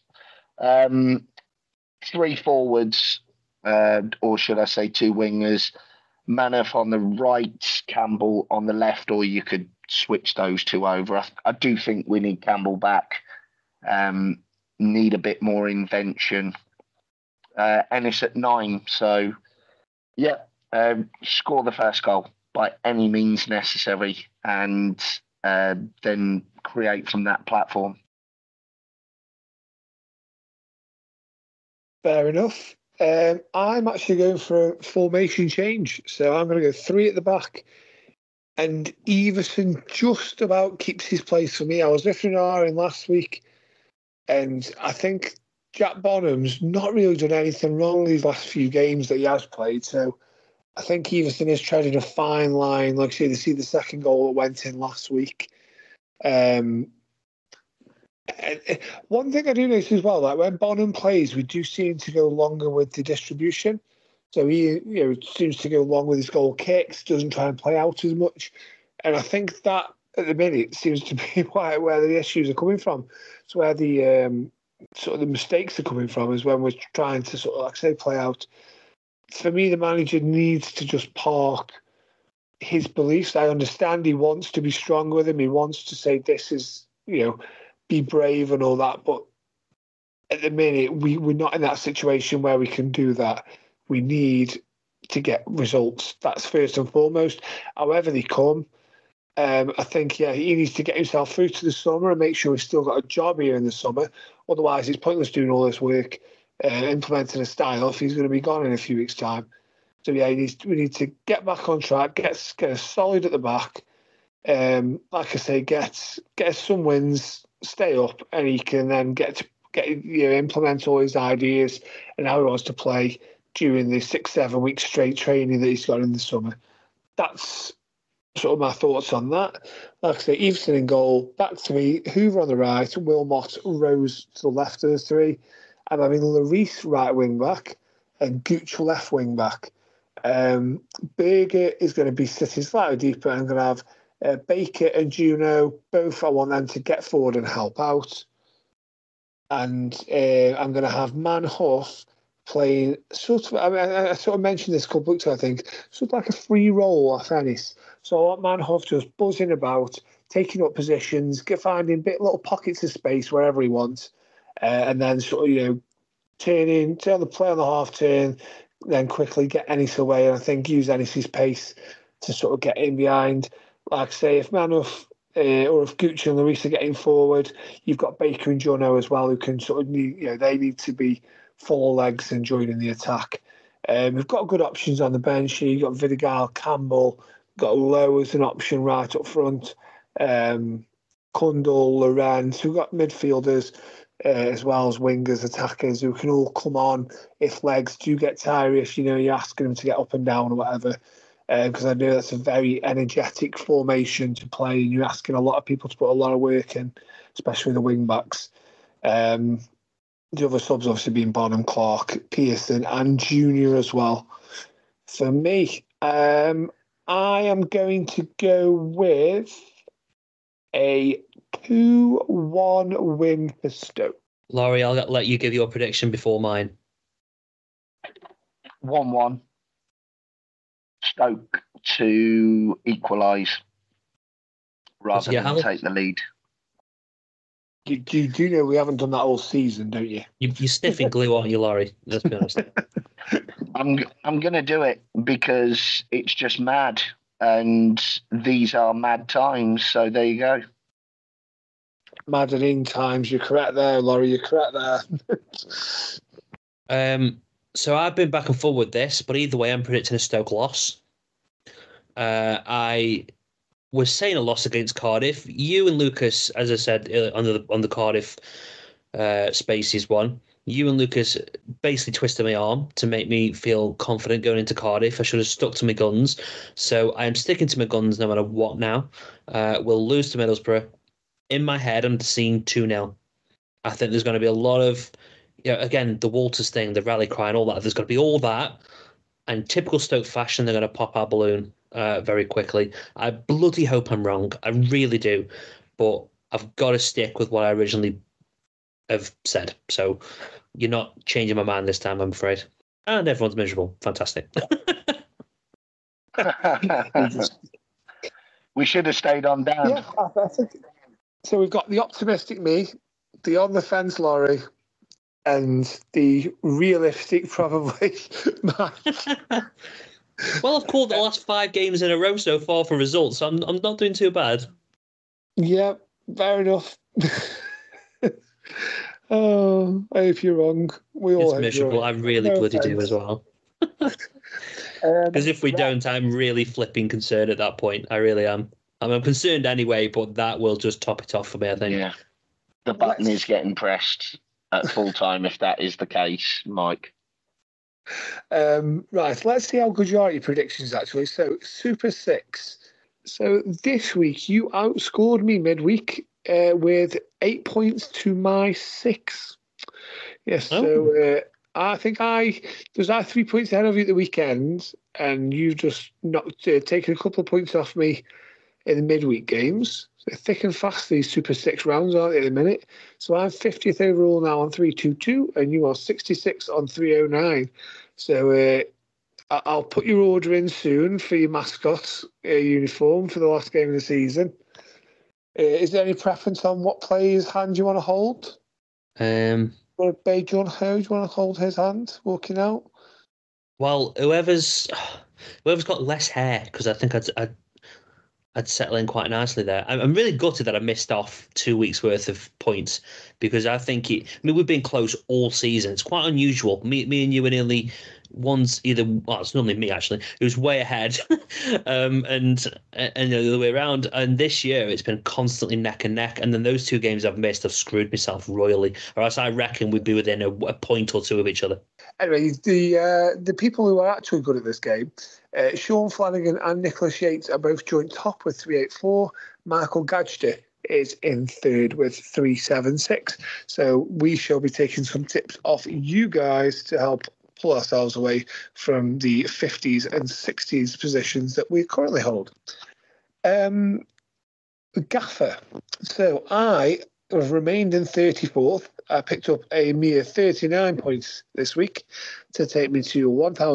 G: Three forwards, or should I say two wingers. Manuff on the right, Campbell on the left, or you could switch those two over. I do think we need Campbell back. Need a bit more invention. Ennis at 9. So, score the first goal by any means necessary and then create from that platform.
E: Fair enough. I'm actually going for a formation change. So I'm going to go 3 at the back. And Iverson just about keeps his place for me. I was lifting in last week. And I think Jack Bonham's not really done anything wrong these last few games that he has played. So I think Everson is treading a fine line. Like, see the second goal that went in last week. One thing I do notice as well, like when Bonham plays, we do seem to go longer with the distribution. So he, seems to go long with his goal kicks, doesn't try and play out as much. And I think that at the minute seems to be where the issues are coming from. It's where the sort of the mistakes are coming from is when we're trying to sort of, like I say, play out. For me, the manager needs to just park his beliefs. I understand he wants to be strong with him. He wants to say this is, be brave and all that. But at the minute, we're not in that situation where we can do that. We need to get results. That's first and foremost. However they come, I think, he needs to get himself through to the summer and make sure he's still got a job here in the summer. Otherwise, it's pointless doing all this work, implementing a style if he's going to be gone in a few weeks' time. So, we need to get back on track, get us solid at the back. Like I say, get some wins, stay up, and he can then implement all his ideas and how he wants to play during the 6-7 weeks straight training that he's got in the summer. That's sort of my thoughts on that. Like I say, Everson in goal, back to me, Hoover on the right, Wilmot, Rose to the left of the three. I'm having Lloris right wing back and Gooch left wing back. Berger is going to be sitting slightly deeper. I'm going to have Baker and Juno. Both I want them to get forward and help out. And I'm going to have Manhoff playing sort of, I sort of mentioned this a couple of weeks ago, I think, sort of like a free roll off Ennis. So I want Manhoff just buzzing about, taking up positions, finding little pockets of space wherever he wants, and then sort of, turn the play on the half turn, then quickly get Ennis away, and I think use Ennis's pace to sort of get in behind. Like I say, if Manhoff or if Gucci and Lloris are getting forward, you've got Baker and Jono as well, who can sort of, they need to be full legs and joining the attack. We've got good options on the bench. You've got Vidigal, Campbell, got Lowe as an option right up front, Kundal, Lorenz. We've got midfielders as well as wingers, attackers who can all come on if legs do get tired. You're asking them to get up and down or whatever. Because I know that's a very energetic formation to play, and you're asking a lot of people to put a lot of work in, especially the wing backs. The other subs obviously being Bonham, Clark, Pearson, and Junior as well. For me, I am going to go with a 2-1 win for Stoke.
F: Laurie, I'll let you give your prediction before mine.
G: 1-1. Stoke to equalise rather than take the lead.
E: You do know we haven't done that all season, don't you?
F: You're sniffing glue, aren't you, Laurie? Let's be honest.
G: I'm going to do it because it's just mad, and these are mad times. So there you go.
E: Maddening times. You're correct there, Laurie. You're correct there.
F: So I've been back and forth with this, but either way, I'm predicting a Stoke loss. I was saying a loss against Cardiff. You and Lucas, as I said on the Cardiff Spaces one, you and Lucas basically twisted my arm to make me feel confident going into Cardiff. I should have stuck to my guns. So I am sticking to my guns no matter what now. We'll lose to Middlesbrough. In my head, I'm seeing 2-0. I think there's going to be a lot of, again, the Walters thing, the rally cry and all that. There's going to be all that. And typical Stoke fashion, they're going to pop our balloon very quickly. I bloody hope I'm wrong. I really do. But I've got to stick with what I originally have said. So you're not changing my mind this time, I'm afraid. And everyone's miserable. Fantastic.
G: We should have stayed on down.
E: Yeah, I think. So we've got the optimistic me, the on the fence Laurie, and the realistic probably Matt.
F: Well, I've called the last 5 games in a row so far for results. So I'm not doing too bad.
E: Yeah, fair enough. Oh, I hope you're wrong. We all
F: it's miserable. I really bloody do as well. Because if we don't, I'm really flipping concerned at that point. I really am. I'm concerned anyway, but that will just top it off for me, I think.
G: Yeah. The button is getting pressed at full time if that is the case, Mike.
E: Right, let's see how good you are at your predictions, actually. So, Super 6. So, this week, you outscored me midweek with 8 points to my 6. Yes, so I think I 3 points ahead of you at the weekend, and you've just taken a couple of points off me in the midweek games. So thick and fast, these Super 6 rounds, aren't they, at the minute? So I'm 50th overall now on 322, and you are 66 on 309. So I'll put your order in soon for your mascot uniform for the last game of the season. Is there any preference on what player's hand you want to hold? Or John Ho, do you want to hold his hand walking out?
F: Well, whoever's got less hair, because I think I'd settle in quite nicely there. I'm really gutted that I missed off 2 weeks worth of points, because I think we've been close all season. It's quite unusual. Me and you are nearly one's either. Well, it's normally me actually who's way ahead, and the other way around. And this year it's been constantly neck and neck. And then those 2 games I've missed, I've screwed myself royally. Or else I reckon we'd be within a point or 2 of each other.
E: Anyway, the people who are actually good at this game, Sean Flanagan and Nicholas Yates are both joint top with 384. Michael Gadgety is in third with 376. So we shall be taking some tips off you guys to help pull ourselves away from the 50s and 60s positions that we currently hold. Gaffer. So I have remained in 34th. I picked up a mere 39 points this week to take me to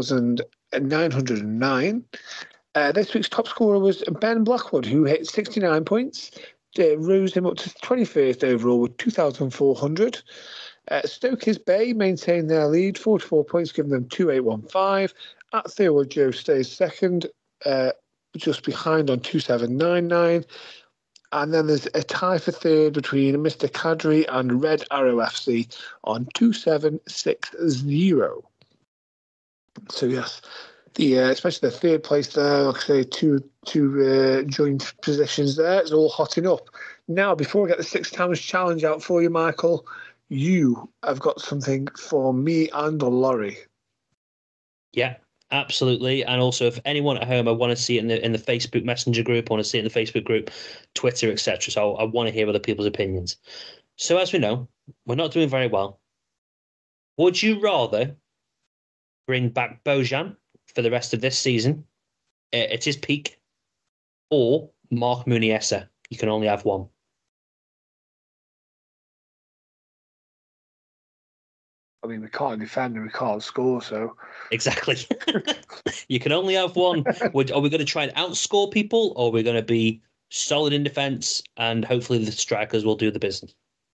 E: 1,909. This week's top scorer was Ben Blackwood, who hit 69 points. Rose him up to 21st overall with 2,400. Stokers Bay maintained their lead, 44 points, giving them 2,815. At Thurwood Joe stays second, just behind on 2,799. And then there's a tie for third between Mr. Kadri and Red Arrow FC on 2,760. So yes, especially the third place there, like I say, two joint positions there. It's all hotting up. Now, before I get the 6 times challenge out for you, Michael, you have got something for me and Laurie.
F: Yeah, absolutely. And also, if anyone at home, I want to see it in the Facebook Messenger group, I want to see it in the Facebook group, Twitter, etc. So I want to hear other people's opinions. So as we know, we're not doing very well. Would you rather bring back Bojan for the rest of this season at his peak, or Mark Muniesa? You can only have one.
E: I mean, we can't defend and we can't score, so...
F: Exactly. You can only have one. Are we going to try and outscore people, or are we going to be solid in defence and hopefully the strikers will do the business?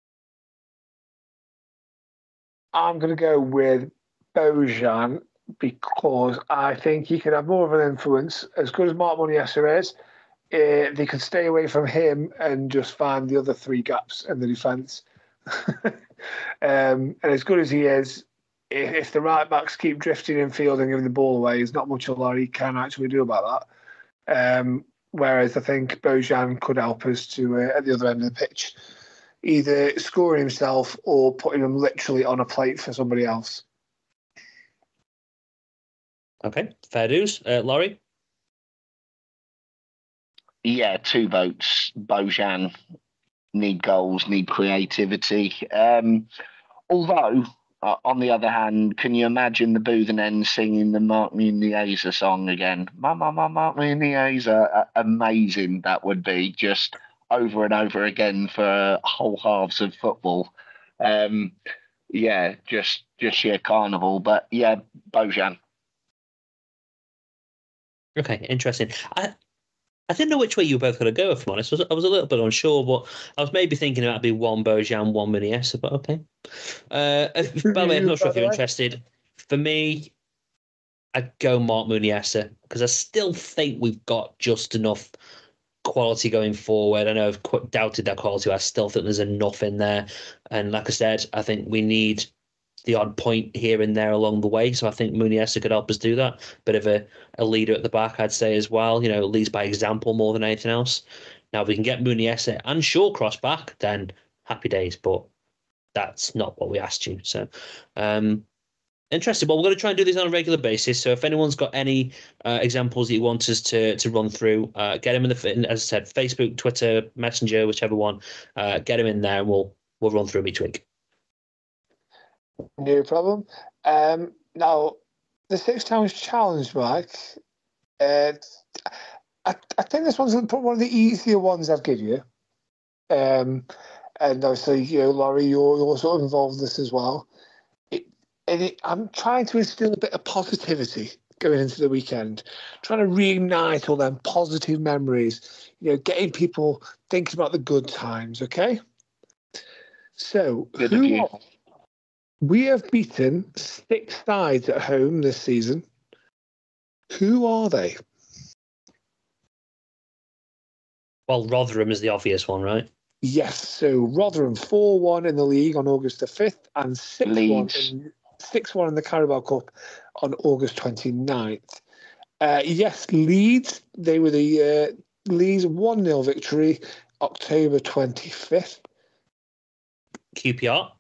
E: I'm going to go with Bojan because I think he could have more of an influence. As good as Mark Muniesa is, they could stay away from him and just find the other 3 gaps in the defence. And as good as he is, if the right backs keep drifting in field and giving the ball away, there's not much a lot he can actually do about that. Whereas I think Bojan could help us to, at the other end of the pitch, either scoring himself or putting him literally on a plate for somebody else.
F: Okay, fair dues. Laurie?
G: Yeah, 2 votes. Bojan. Need goals, need creativity. Although, on the other hand, can you imagine the Boothen End singing the Mark Muniesa song again? Mark Muniesa, amazing that would be, just over and over again for whole halves of football. Yeah, just sheer carnival. But yeah, Bojan.
F: Okay, interesting. I didn't know which way you were both going to go, if I'm honest. I was a little bit unsure, but I was maybe thinking it might be one Bojan, one Muniesa, but okay. By the way, I'm not sure if you're interested. For me, I'd go Mark Muniesa, because I still think we've got just enough quality going forward. I know I've doubted that quality, but I still think there's enough in there. And like I said, I think we need the odd point here and there along the way. So I think Muniesa could help us do that. Bit of a leader at the back, I'd say, as well. You know, leads by example more than anything else. Now, if we can get Muniesa and Shawcross back, then happy days. But that's not what we asked you. So Interesting. Well, we're going to try and do this on a regular basis. So if anyone's got any examples that you want us to run through, get them in as I said, Facebook, Twitter, Messenger, whichever one. Get them in there, and we'll run through them each week.
E: No problem. Now, the 6 Towns Challenge, Mike. I think this one's one of the easier ones I've given you. And obviously, Laurie, you're sort of involved in this as well. I'm trying to instill a bit of positivity going into the weekend, trying to reignite all them positive memories, getting people thinking about the good times, okay? So, we have beaten 6 sides at home this season. Who are they?
F: Well, Rotherham is the obvious one, right?
E: Yes, so Rotherham 4-1 in the league on August the 5th and 6-1 in the Carabao Cup on August 29th. Yes, Leeds, they were the Leeds 1-0 victory, October 25th.
F: QPR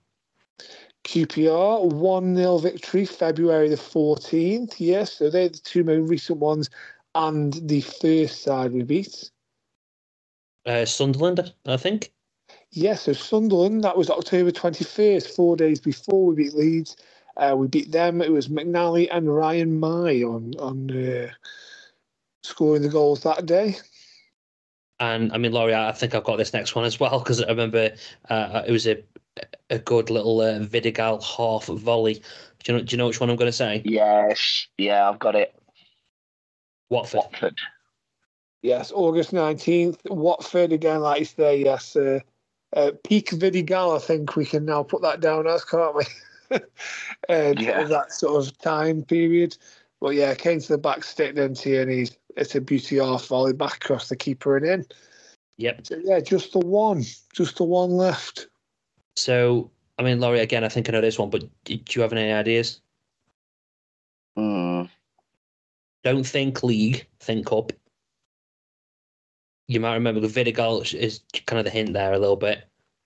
E: 1-0 victory, February the 14th. Yes, so they're the 2 most recent ones and the first side we beat.
F: Sunderland, I think.
E: Yes, so Sunderland, that was October 21st, 4 days before we beat Leeds. We beat them. It was McNally and Ryan May on scoring the goals that day.
F: And I mean, Laurie, I think I've got this next one as well, because I remember it was a good little Vidigal half volley. Do you know which one I'm going to say?
G: Yes, yeah, I've got it.
F: Watford.
E: Yes, August 19th. Watford again, like you say. Yes, peak Vidigal. I think we can now put that down as, can't we? That sort of time period. But yeah, came to the back stick, didn't he? And it's a beauty half volley back across the keeper and in.
F: Yep.
E: So yeah, just the one left.
F: So I mean, Laurie, again, I think I know this one, but do you have any ideas? Don't think league, think cup. You might remember the Vidigal is kind of the hint there a little bit.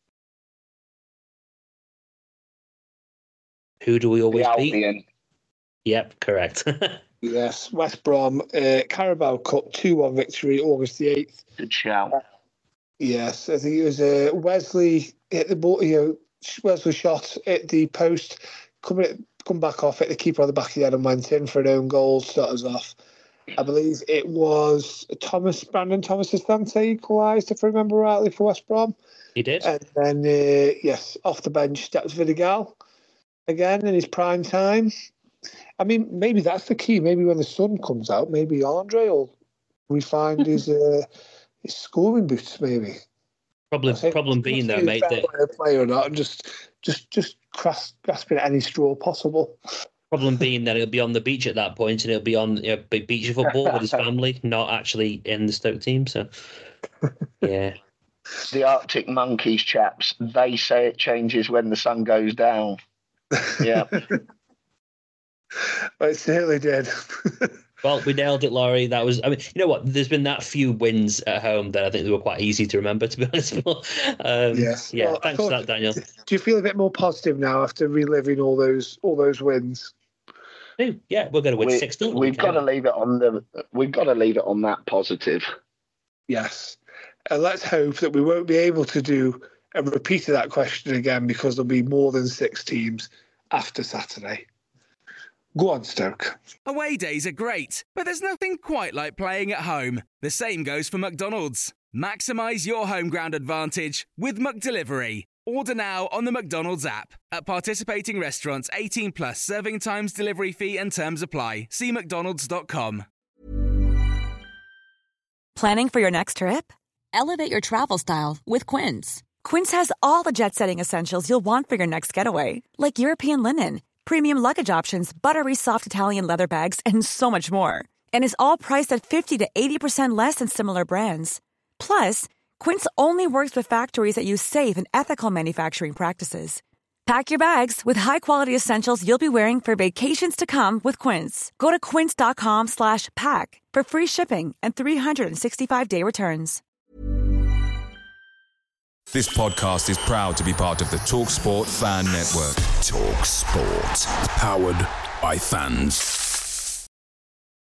F: Who do we always beat? Yep, correct.
E: Yes, West Brom, Carabao Cup 2-1 victory, August the 8th.
G: Good shout.
E: Yes, I think it was Wesley hit the ball. Wesley shot at the post, come back off, hit the keeper on the back of the head and went in for an own goal, start us off. I believe it was Brandon Thomas Asante equalised, if I remember rightly, for West Brom.
F: He did.
E: And then, off the bench steps Vidigal again in his prime time. I mean, maybe that's the key. Maybe when the sun comes out, maybe Andre will refine his scoring boots, maybe.
F: Problem being though, mate, that
E: play or not, and just grasping at any straw possible.
F: Problem being that he'll be on the beach at that point, and he'll be on big beach football with his family, not actually in the Stoke team. So, yeah.
G: The Arctic Monkeys, chaps, they say it changes when the sun goes down. Yeah.
E: It certainly did.
F: Well, we nailed it, Laurie. That was, I mean, you know what? There's been that few wins at home that I think they were quite easy to remember, to be honest.
E: Yes.
F: Yeah, well, thanks for that, Daniel.
E: Do you feel a bit more positive now after reliving all those wins?
F: Yeah, we're going to win 16.
G: We've got to leave it on that positive.
E: Yes. And let's hope that we won't be able to do a repeat of that question again, because there'll be more than 6 teams after Saturday. Go on, Stoke.
C: Away days are great, but there's nothing quite like playing at home. The same goes for McDonald's. Maximise your home ground advantage with McDelivery. Order now on the McDonald's app. At participating restaurants, 18 plus, serving times, delivery fee and terms apply. See mcdonalds.com.
N: Planning for your next trip? Elevate your travel style with Quince. Quince has all the jet-setting essentials you'll want for your next getaway, like European linen, premium luggage options, buttery soft Italian leather bags, and so much more. And is all priced at 50 to 80% less than similar brands. Plus, Quince only works with factories that use safe and ethical manufacturing practices. Pack your bags with high-quality essentials you'll be wearing for vacations to come with Quince. Go to quince.com/pack for free shipping and 365-day returns.
A: This podcast is proud to be part of the TalkSport Fan Network. TalkSport. Powered by fans.